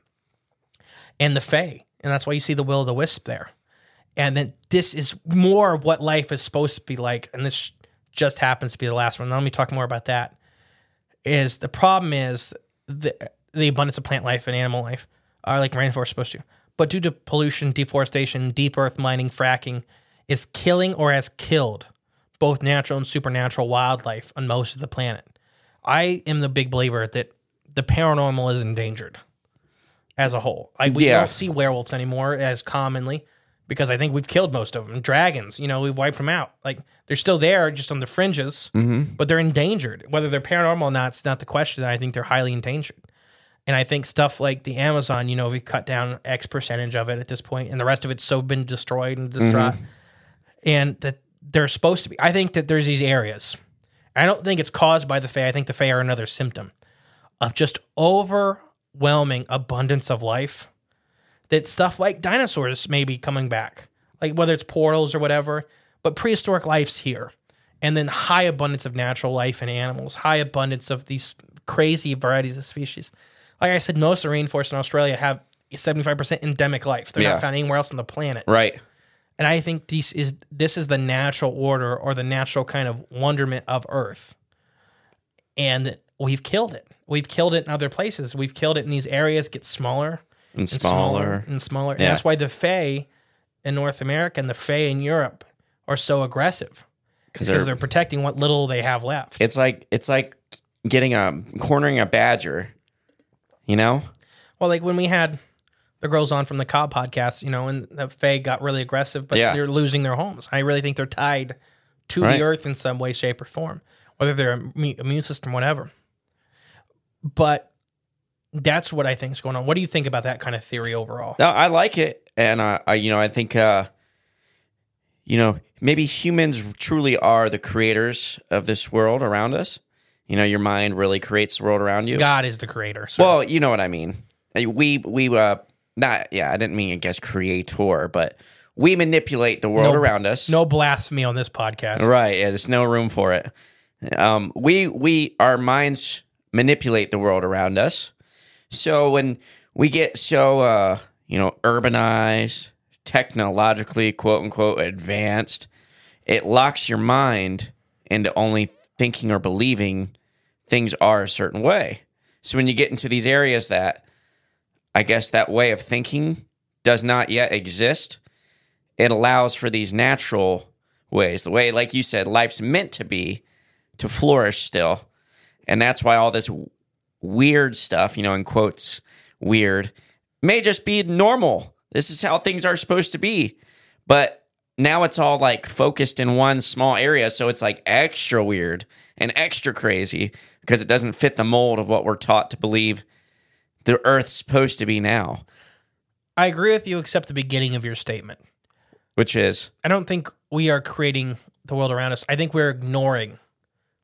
and the Fae. And that's why you see the Will-o'-the-Wisp there. And then this is more of what life is supposed to be like. And this just happens to be the last one. Now, let me talk more about that. Is the problem is the abundance of plant life and animal life are like rainforests supposed to. But due to pollution, deforestation, deep earth mining, fracking, is killing or has killed both natural and supernatural wildlife on most of the planet. I am the big believer that the paranormal is endangered as a whole. We don't see werewolves anymore as commonly because I think we've killed most of them. Dragons, we've wiped them out. Like, they're still there just on the fringes, but they're endangered. Whether they're paranormal or not, it's not the question. I think they're highly endangered. And I think stuff like the Amazon, we've cut down X percentage of it at this point, and the rest of it's so been destroyed and distraught. And that they're supposed to be. I think that there's these areas. I don't think it's caused by the Fae. I think the Fae are another symptom of just overwhelming abundance of life. That stuff like dinosaurs may be coming back, like whether it's portals or whatever, but prehistoric life's here. And then high abundance of natural life and animals, high abundance of these crazy varieties of species. Like I said, most of the rainforests in Australia have 75% endemic life. They're not found anywhere else on the planet. Right. And I think this is the natural order or the natural kind of wonderment of Earth. And we've killed it. We've killed it in other places. We've killed it in these areas, get smaller and smaller. And that's why the Fae in North America and the Fae in Europe are so aggressive. Because they're protecting what little they have left. It's like cornering a badger, Well, like when we had the girls on from the Cobb podcast, and the Fae got really aggressive, but they're losing their homes. I really think they're tied to the earth in some way, shape, or form, whether they're immune system, whatever. But that's what I think is going on. What do you think about that kind of theory overall? No, I like it, and I think maybe humans truly are the creators of this world around us. Your mind really creates the world around you. God is the creator. So. Well, you know what I mean. I didn't mean, I guess, creator, but we manipulate the world around us. No blasphemy on this podcast. Right. Yeah, there's no room for it. Our minds manipulate the world around us. So when we get so, urbanized, technologically, quote unquote, advanced, it locks your mind into only thinking or believing things are a certain way. So when you get into these areas that, I guess, that way of thinking does not yet exist, it allows for these natural ways, the way, like you said, life's meant to be, to flourish still. And that's why all this weird stuff, in quotes, weird, may just be normal. This is how things are supposed to be. But now it's all like focused in one small area. So it's like extra weird and extra crazy because it doesn't fit the mold of what we're taught to believe the Earth's supposed to be now. I agree with you, except the beginning of your statement. Which is? I don't think we are creating the world around us. I think we're ignoring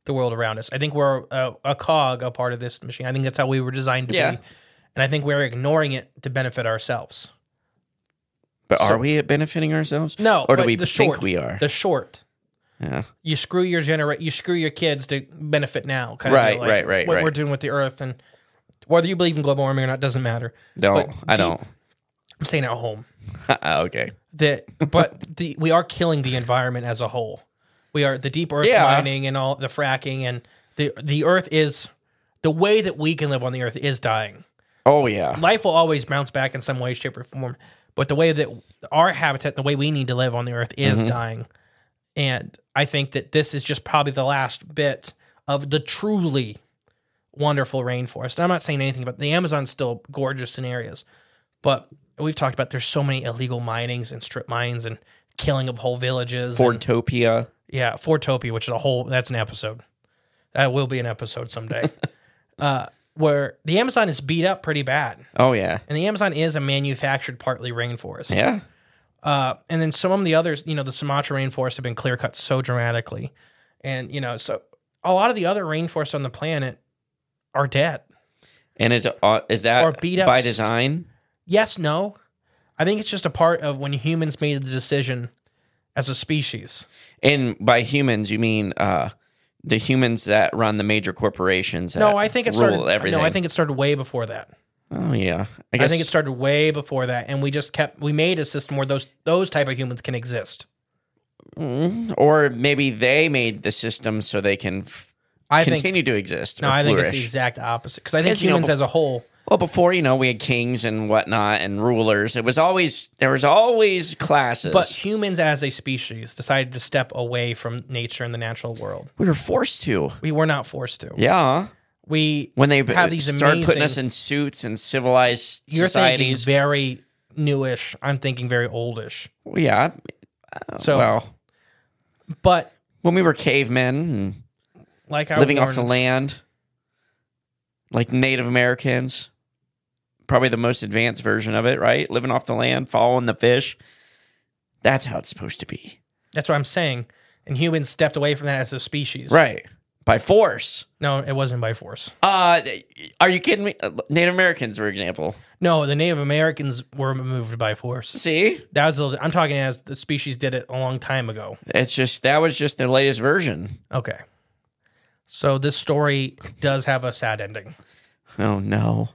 the world around us. I think we're a cog, a part of this machine. I think that's how we were designed to be. And I think we're ignoring it to benefit ourselves. But are we benefiting ourselves? No. Or do we think we are? The short. Yeah. You screw your kids to benefit now. Kind Right, of like right. What we're doing with the earth, and whether you believe in global warming or not doesn't matter. No, I don't. I'm staying at home. Okay. We are killing the environment as a whole. We are the deep earth mining and all the fracking, and the earth is the way that we can live on the earth is dying. Oh yeah. Life will always bounce back in some way, shape, or form, but the way that our habitat, the way we need to live on the earth, is dying. And I think that this is just probably the last bit of the truly wonderful rainforest. And I'm not saying anything about the Amazon's still gorgeous in areas, but we've talked about there's so many illegal minings and strip mines and killing of whole villages. Fortopia. Fortopia, which is that's an episode. That will be an episode someday. Where the Amazon is beat up pretty bad. Oh, yeah. And the Amazon is a manufactured partly rainforest. Yeah. And then some of the others, the Sumatra rainforests have been clear cut so dramatically. And, so a lot of the other rainforests on the planet are dead. And is that or beat up by design? Yes, no. I think it's just a part of when humans made the decision as a species. And by humans, you mean the humans that run the major corporations that I think it started everything. No, I think it started way before that. Oh yeah. I think it started way before that, and we made a system where those type of humans can exist. Or maybe they made the system so they can continue to exist. No, I think it's the exact opposite. Because I think humans as a whole. Well, before we had kings and whatnot and rulers. There was always classes. But humans as a species decided to step away from nature and the natural world. We were forced to. We were not forced to. Yeah. When they start putting us in suits and civilized societies. You're thinking very newish. I'm thinking very oldish. Well, yeah. But when we were cavemen, like living off the land, like Native Americans, probably the most advanced version of it, right? Living off the land, following the fish. That's how it's supposed to be. That's what I'm saying. And humans stepped away from that as a species. Right. By force. No, it wasn't by force. Are you kidding me? Native Americans, for example. No, the Native Americans were moved by force. See? I'm talking as the species did it a long time ago. That was just the latest version. Okay. So this story does have a sad ending. Oh, no.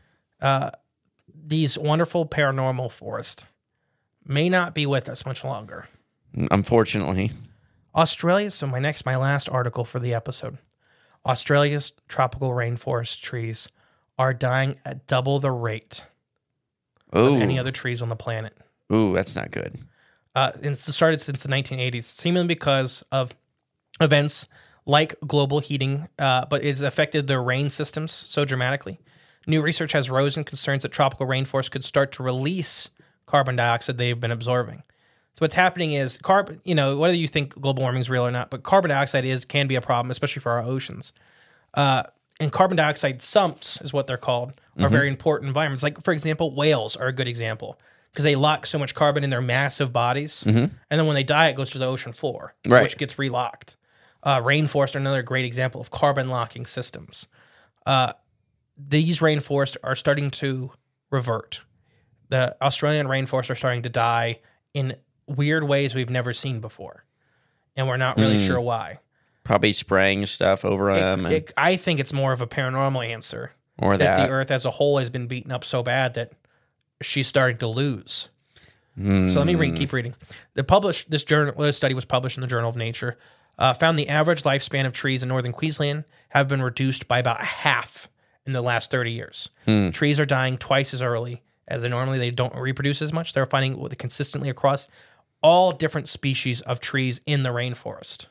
These wonderful paranormal forests may not be with us much longer. Unfortunately. Australia, so my last article for the episode. Australia's tropical rainforest trees are dying at double the rate of any other trees on the planet. Ooh, that's not good. It started since the 1980s, seemingly because of events like global heating, but it's affected their rain systems so dramatically. New research has risen concerns that tropical rainforests could start to release carbon dioxide they've been absorbing. So what's happening is carbon, whether you think global warming is real or not, but carbon dioxide can be a problem, especially for our oceans. And carbon dioxide sumps is what they're called, are very important environments. Like, for example, whales are a good example because they lock so much carbon in their massive bodies. And then when they die, it goes to the ocean floor, which gets relocked. Rainforests are another great example of carbon locking systems. These rainforests are starting to revert. The Australian rainforests are starting to die in weird ways we've never seen before. And we're not really sure why. Probably spraying stuff over them. I think it's more of a paranormal answer. Or that the Earth as a whole has been beaten up so bad that she's starting to lose. So let me keep reading. This study was published in the Journal of Nature. Found the average lifespan of trees in northern Queensland have been reduced by about half in the last 30 years. Trees are dying twice as early as they don't reproduce as much. They're finding consistently across all different species of trees in the rainforest.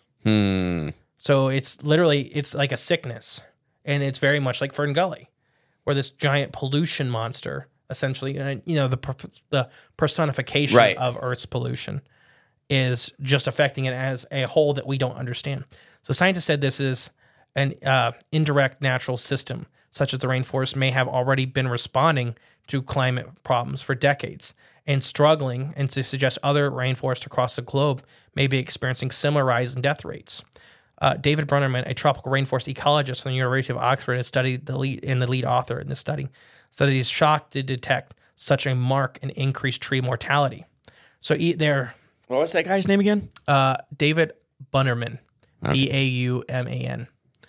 So it's like a sickness, and it's very much like Fern Gully, where this giant pollution monster, essentially, the personification of Earth's pollution, is just affecting it as a whole that we don't understand. So scientists said this is an indirect natural system, such as the rainforest may have already been responding to climate problems for decades and struggling, and to suggest other rainforests across the globe may be experiencing similar rise in death rates. David Brunnerman, a tropical rainforest ecologist from the University of Oxford, has studied the lead author in this study, so that he's shocked to detect such a mark in increased tree mortality. So what was that guy's name again? David Bunnerman, Beauman.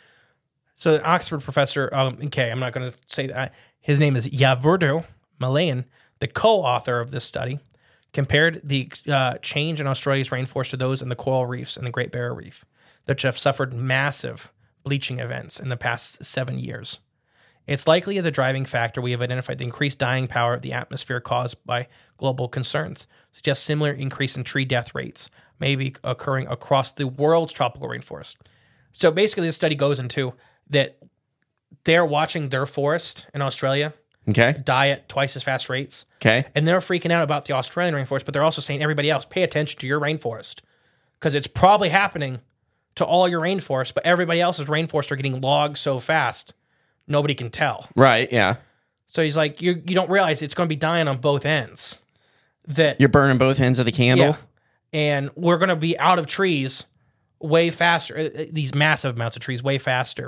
So an Oxford professor, okay, I'm not going to say that. His name is Yavurdo Malayan, the co-author of this study, compared the change in Australia's rainforest to those in the coral reefs and the Great Barrier Reef, that have suffered massive bleaching events in the past 7 years. It's likely the driving factor we have identified the increased dying power of the atmosphere caused by global concerns, suggests similar increase in tree death rates may be occurring across the world's tropical rainforest. So basically this study goes into that they're watching their forest in Australia die at twice as fast rates. Okay. And they're freaking out about the Australian rainforest, but they're also saying, everybody else, pay attention to your rainforest, because it's probably happening to all your rainforests, but everybody else's rainforests are getting logged so fast, nobody can tell. Right, yeah. So he's like, you don't realize it's going to be dying on both ends. That You're burning both ends of the candle? Yeah. And we're going to be out of trees way faster, these massive amounts of trees way faster.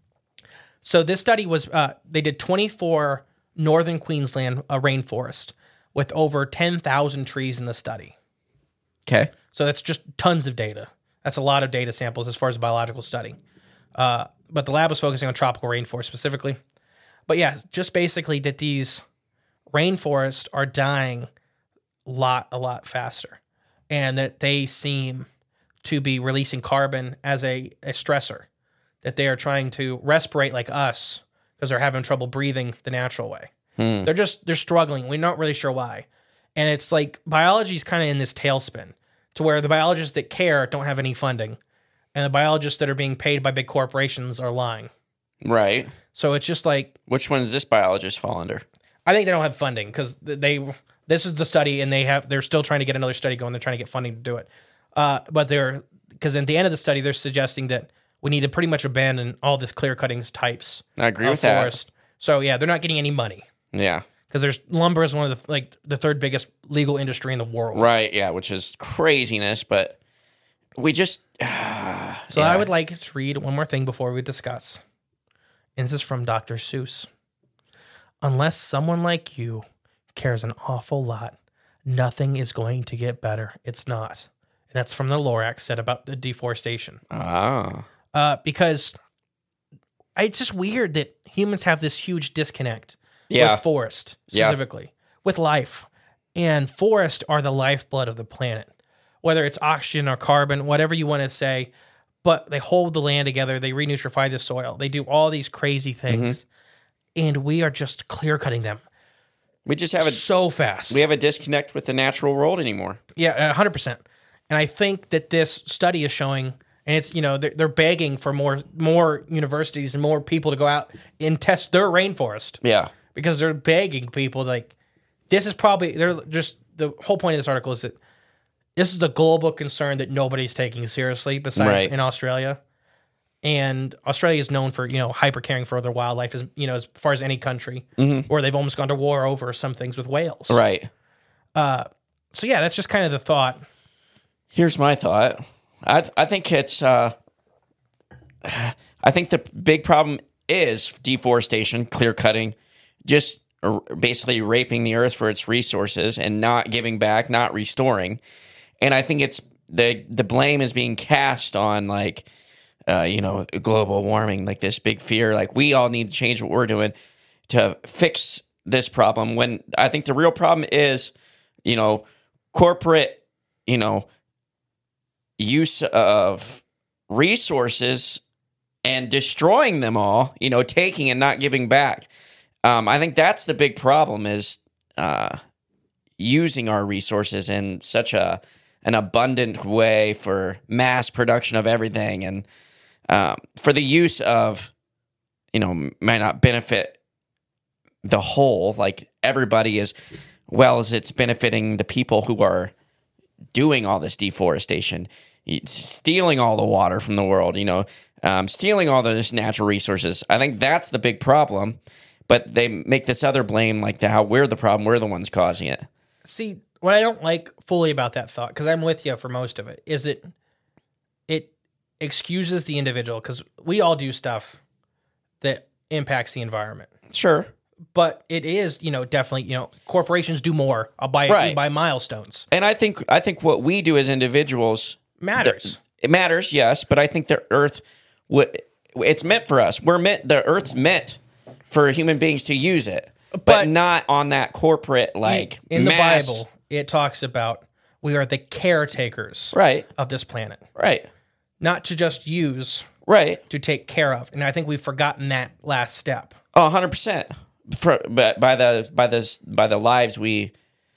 So this study was, they did 24 northern Queensland rainforest with over 10,000 trees in the study. Okay. So that's just tons of data. That's a lot of data samples as far as a biological study. But the lab was focusing on tropical rainforest specifically. But yeah, just basically that these rainforests are dying a lot faster, and that they seem to be releasing carbon as a stressor, that they are trying to respirate like us because they're having trouble breathing the natural way. They're struggling. We're not really sure why. And it's like biology is kind of in this tailspin to where the biologists that care don't have any funding, and the biologists that are being paid by big corporations are lying. Right. So it's just like, which one does this biologist fall under? I think they don't have funding because this is the study, and they're still trying to get another study going. They're trying to get funding to do it. But because at the end of the study, they're suggesting that we need to pretty much abandon all this clear cuttings types. I agree with forest. that. So yeah, they're not getting any money. Yeah. Because lumber is one of the third biggest legal industry in the world. Right, yeah, which is craziness, but we just... So I would like to read one more thing before we discuss. And this is from Dr. Seuss. Unless someone like you cares an awful lot, nothing is going to get better. It's not. And that's from the Lorax said about the deforestation. Because it's just weird that humans have this huge disconnect with forest, specifically, with life. And forests are the lifeblood of the planet, whether it's oxygen or carbon, whatever you want to say. But they hold the land together. They renutrify the soil. They do all these crazy things. And we are just clear-cutting them. We just have so fast. We have a disconnect with the natural world anymore. Yeah, 100%. And I think that this study is showing, and it's, they're begging for more universities and more people to go out and test their rainforest. Yeah. Because they're begging people, this is probably, the whole point of this article is that this is the global concern that nobody's taking seriously besides in Australia. And Australia is known for, hyper caring for other wildlife, as far as any country, where they've almost gone to war over some things with whales. Right. So yeah, that's just kind of the thought. Here's my thought. I think it's, I think the big problem is deforestation, clear cutting, just basically raping the earth for its resources and not giving back, not restoring. And I think it's the blame is being cast on global warming, this big fear, we all need to change what we're doing to fix this problem. When I think the real problem is, corporate, use of resources and destroying them all, taking and not giving back. I think that's the big problem is using our resources in such an abundant way for mass production of everything, and for the use of, might not benefit the whole, everybody as well as it's benefiting the people who are doing all this deforestation, stealing all the water from the world, stealing all those natural resources. I think that's the big problem, but they make this other blame how we're the problem, we're the ones causing it. See, what I don't like fully about that thought, because I'm with you for most of it, is that it excuses the individual because we all do stuff that impacts the environment. Sure. But it is, definitely, corporations do more by milestones. And I think what we do as individuals matters. It matters, yes, but I think the Earth, it's meant for us. The Earth's meant for human beings to use it, but not on that corporate in the Bible, it talks about we are the caretakers of this planet. Right. Not to just use, to take care of. And I think we've forgotten that last step. Oh, 100%. But by the lives we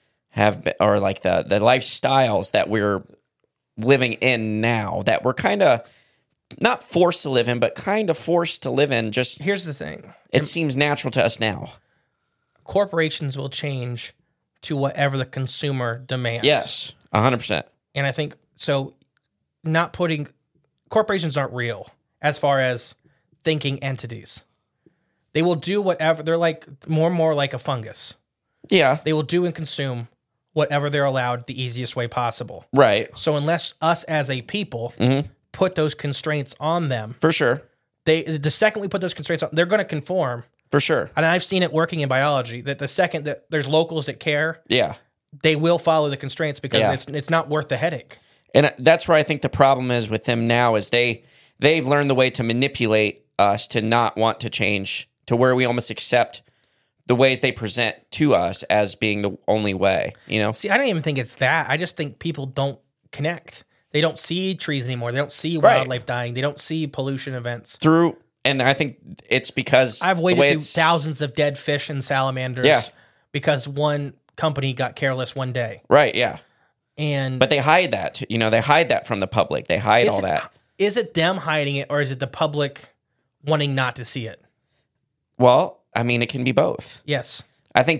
have, or like the lifestyles that we're living in now, that we're kind of not forced to live in, but kind of forced to live in. Just here's the thing: it seems natural to us now. Corporations will change to whatever the consumer demands. Yes, 100%. And I think so. Not putting corporations aren't real as far as thinking entities. They will do whatever. They're like more and more like a fungus. Yeah. They will do and consume whatever they're allowed the easiest way possible. Right. So unless us as a people put those constraints on them. For sure. The second we put those constraints on, they're going to conform. For sure. And I've seen it working in biology, that the second that there's locals that care, they will follow the constraints because it's not worth the headache. And that's where I think the problem is with them now is they've learned the way to manipulate us to not want to change, to where we almost accept the ways they present to us as being the only way, See, I don't even think it's that. I just think people don't connect. They don't see trees anymore. They don't see wildlife dying. They don't see pollution events. And I think it's because I've waded through thousands of dead fish and salamanders because one company got careless one day. Right, yeah. But they hide that. They hide that from the public. They hide all that. Is it them hiding it, or is it the public wanting not to see it? Well, I mean, it can be both. Yes. I think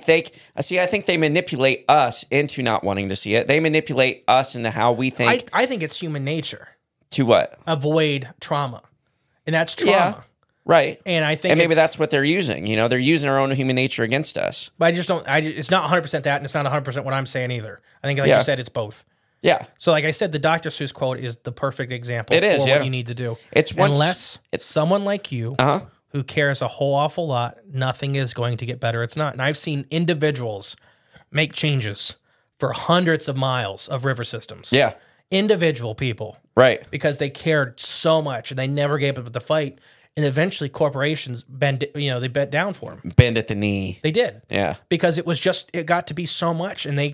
they manipulate us into not wanting to see it. They manipulate us into how we think. I think it's human nature. To what? Avoid trauma. And that's trauma. Yeah, right. And I think maybe that's what they're using. They're using our own human nature against us. But I just don't, it's not 100% that, and it's not 100% what I'm saying either. I think, like you said, it's both. Yeah. So like I said, the Dr. Seuss quote is the perfect example what you need to do. Unless it's someone like you who cares a whole awful lot, nothing is going to get better. It's not. And I've seen individuals make changes for hundreds of miles of river systems. Yeah. Individual people. Right. Because they cared so much and they never gave up the fight. And eventually corporations they bent down for them. Bend at the knee. They did. Yeah. Because it got to be so much. And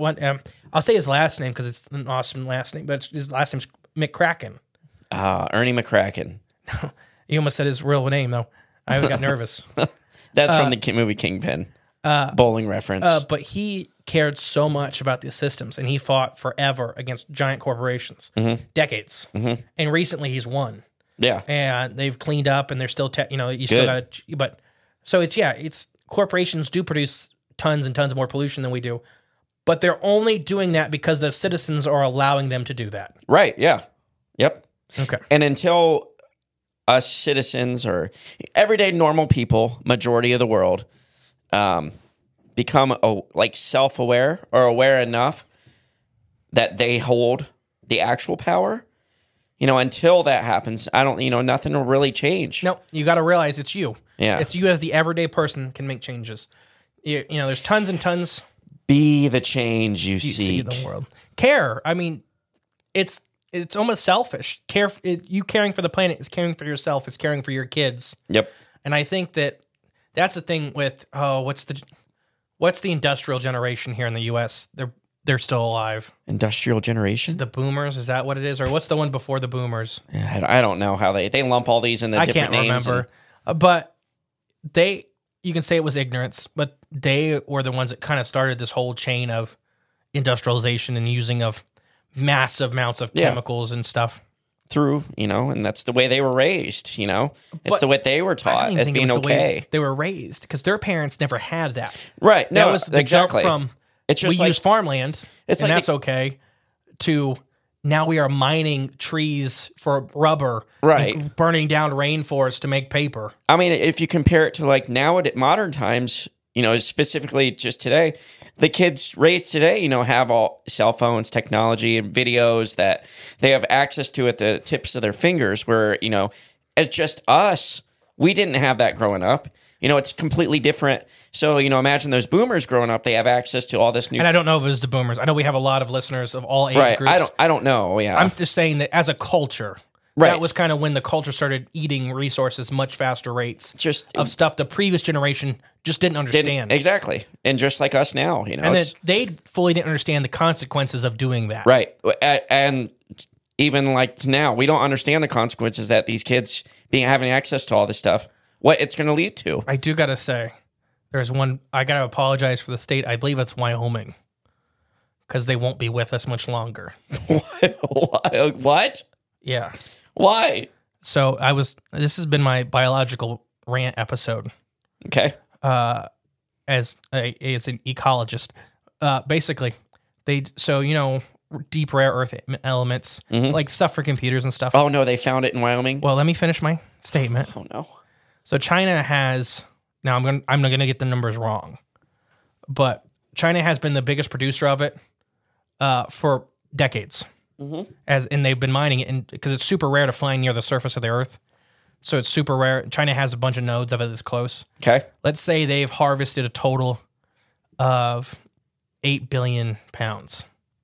I'll say his last name because it's an awesome last name, but his last name's McCracken. Ernie McCracken. You almost said his real name, though. I got nervous. That's from the movie Kingpin. Bowling reference. But he cared so much about these systems, and he fought forever against giant corporations. Decades. And recently he's won. Yeah. And they've cleaned up, and they're still, you still got to, but, so it's corporations do produce tons and tons more pollution than we do, but they're only doing that because the citizens are allowing them to do that. Right, yeah. Yep. Okay. And until us citizens or everyday normal people, majority of the world, become self-aware or aware enough that they hold the actual power, until that happens, nothing will really change. No, you got to realize it's you. Yeah. It's you as the everyday person can make changes. There's tons and tons. Be the change you seek. See in the world. Care. I mean, it's almost selfish. You caring for the planet is caring for yourself. It's caring for your kids. Yep. And I think that's the thing with what's the industrial generation here in the U.S. They're still alive. Industrial generation? The boomers, is that what it is? Or what's the one before the boomers? Yeah, I don't know how they lump all these in the different names. I can't remember. But you can say it was ignorance, but they were the ones that kind of started this whole chain of industrialization and using of massive amounts of chemicals and stuff. And that's the way they were raised, It's the way they were taught as being okay. They were raised because their parents never had that. Right. That was the jump from it's just use farmland, and that's okay, to now we are mining trees for rubber, right? And burning down rainforests to make paper. I mean, if you compare it to now at modern times, specifically just today, the kids raised today, have all cell phones, technology, and videos that they have access to at the tips of their fingers, where, as just us, we didn't have that growing up. It's completely different. So, imagine those boomers growing up, they have access to all this new... And I don't know if it was the boomers. I know we have a lot of listeners of all age right. groups. I don't know, yeah. I'm just saying that as a culture... Right. That was kind of when the culture started eating resources much faster rates of stuff the previous generation just didn't understand. Exactly. And just like us now, And then they fully didn't understand the consequences of doing that. Right. And even like now, we don't understand the consequences that these kids having access to all this stuff, what it's going to lead to. I do got to say, there's one, I got to apologize for the state. I believe it's Wyoming, because they won't be with us much longer. What? Yeah. Why? So this has been my biological rant episode. Okay. As an ecologist, basically deep rare earth elements, like stuff for computers and stuff. Oh no, they found it in Wyoming. Well, let me finish my statement. Oh no. So China has, now I'm going to get the numbers wrong, but China has been the biggest producer of it for decades. And they've been mining it because it's super rare to find near the surface of the earth. So it's super rare. China has a bunch of nodes of it that's close. Okay. Let's say they've harvested a total of 8 billion pounds.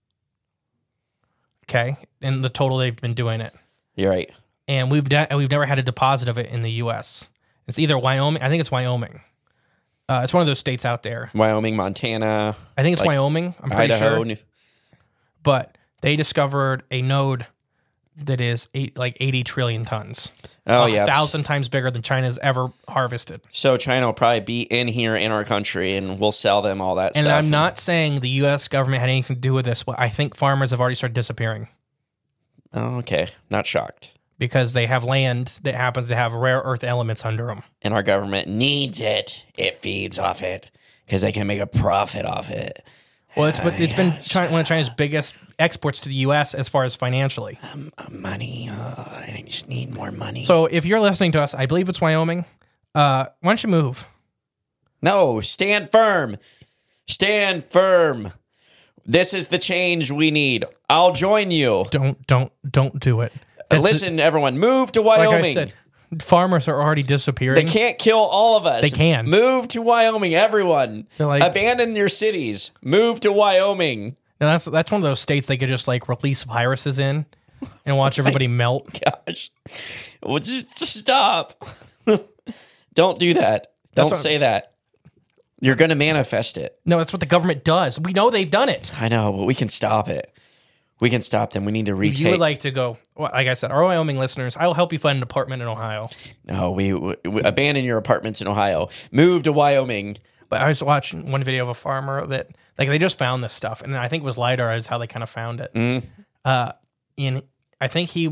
Okay. And the total they've been doing it. You're right. And we've never had a deposit of it in the U.S. It's either Wyoming. I think it's Wyoming. It's one of those states out there. Wyoming, Montana. I think it's Wyoming. I'm pretty Idaho, sure. But they discovered a node that is 80 trillion tons. Oh, yeah. 1,000 times bigger than China's ever harvested. So China will probably be in here in our country, and we'll sell them all that stuff. And I'm not saying the U.S. government had anything to do with this, but I think farmers have already started disappearing. Oh, okay. Not shocked. Because they have land that happens to have rare earth elements under them. And our government needs it. It feeds off it because they can make a profit off it. Well, it's been one of China's biggest exports to the U.S. as far as financially. Money. I just need more money. So if you're listening to us, I believe it's Wyoming. Why don't you move? No, stand firm. Stand firm. This is the change we need. I'll join you. Don't do it. Listen, everyone, move to Wyoming. Like I said, farmers are already disappearing. They can't kill all of us. They can. Move to Wyoming, everyone. Abandon your cities. Move to Wyoming. And that's one of those states they could just release viruses in and watch everybody melt. Gosh. Well, just stop. Don't do that. Don't say that. You're going to manifest it. No, that's what the government does. We know they've done it. I know, but we can stop it. We can stop them. We need to retake. If you would like to go, like I said, our Wyoming listeners, I will help you find an apartment in Ohio. No, we abandon your apartments in Ohio. Move to Wyoming. But I was watching one video of a farmer that, they just found this stuff. And I think it was LiDAR is how they kind of found it. And I think he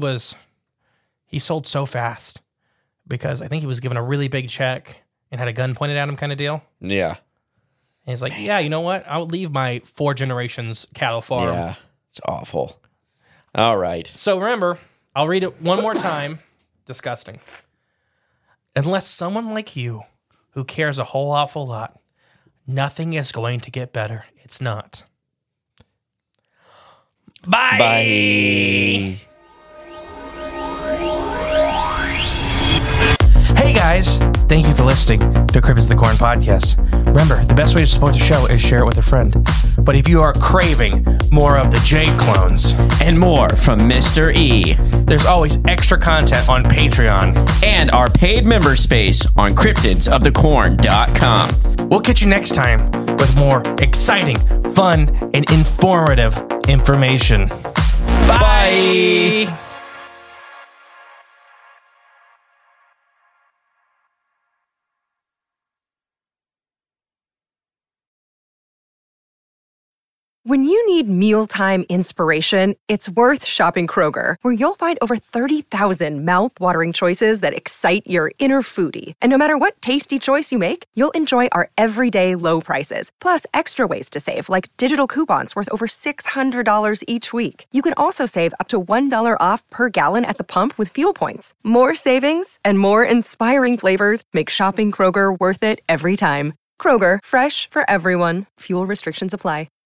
sold so fast because I think he was given a really big check and had a gun pointed at him kind of deal. Yeah. And he's like, yeah, you know what? I would leave my 4 generations cattle farm. Yeah. It's awful. All right. So remember, I'll read it one more time. Disgusting. Unless someone like you, who cares a whole awful lot, nothing is going to get better. It's not. Bye. Bye. Hey guys, thank you for listening to Crib is the Corn podcast. Remember, the best way to support the show is share it with a friend. But if you are craving more of the J clones And more from Mr. E. there's always extra content on Patreon. And our paid member space on cryptidsofthecorn.com. We'll catch you next time with more exciting, fun, and informative information. Bye. When you need mealtime inspiration, it's worth shopping Kroger, where you'll find over 30,000 mouth-watering choices that excite your inner foodie. And no matter what tasty choice you make, you'll enjoy our everyday low prices, plus extra ways to save, like digital coupons worth over $600 each week. You can also save up to $1 off per gallon at the pump with fuel points. More savings and more inspiring flavors make shopping Kroger worth it every time. Kroger, fresh for everyone. Fuel restrictions apply.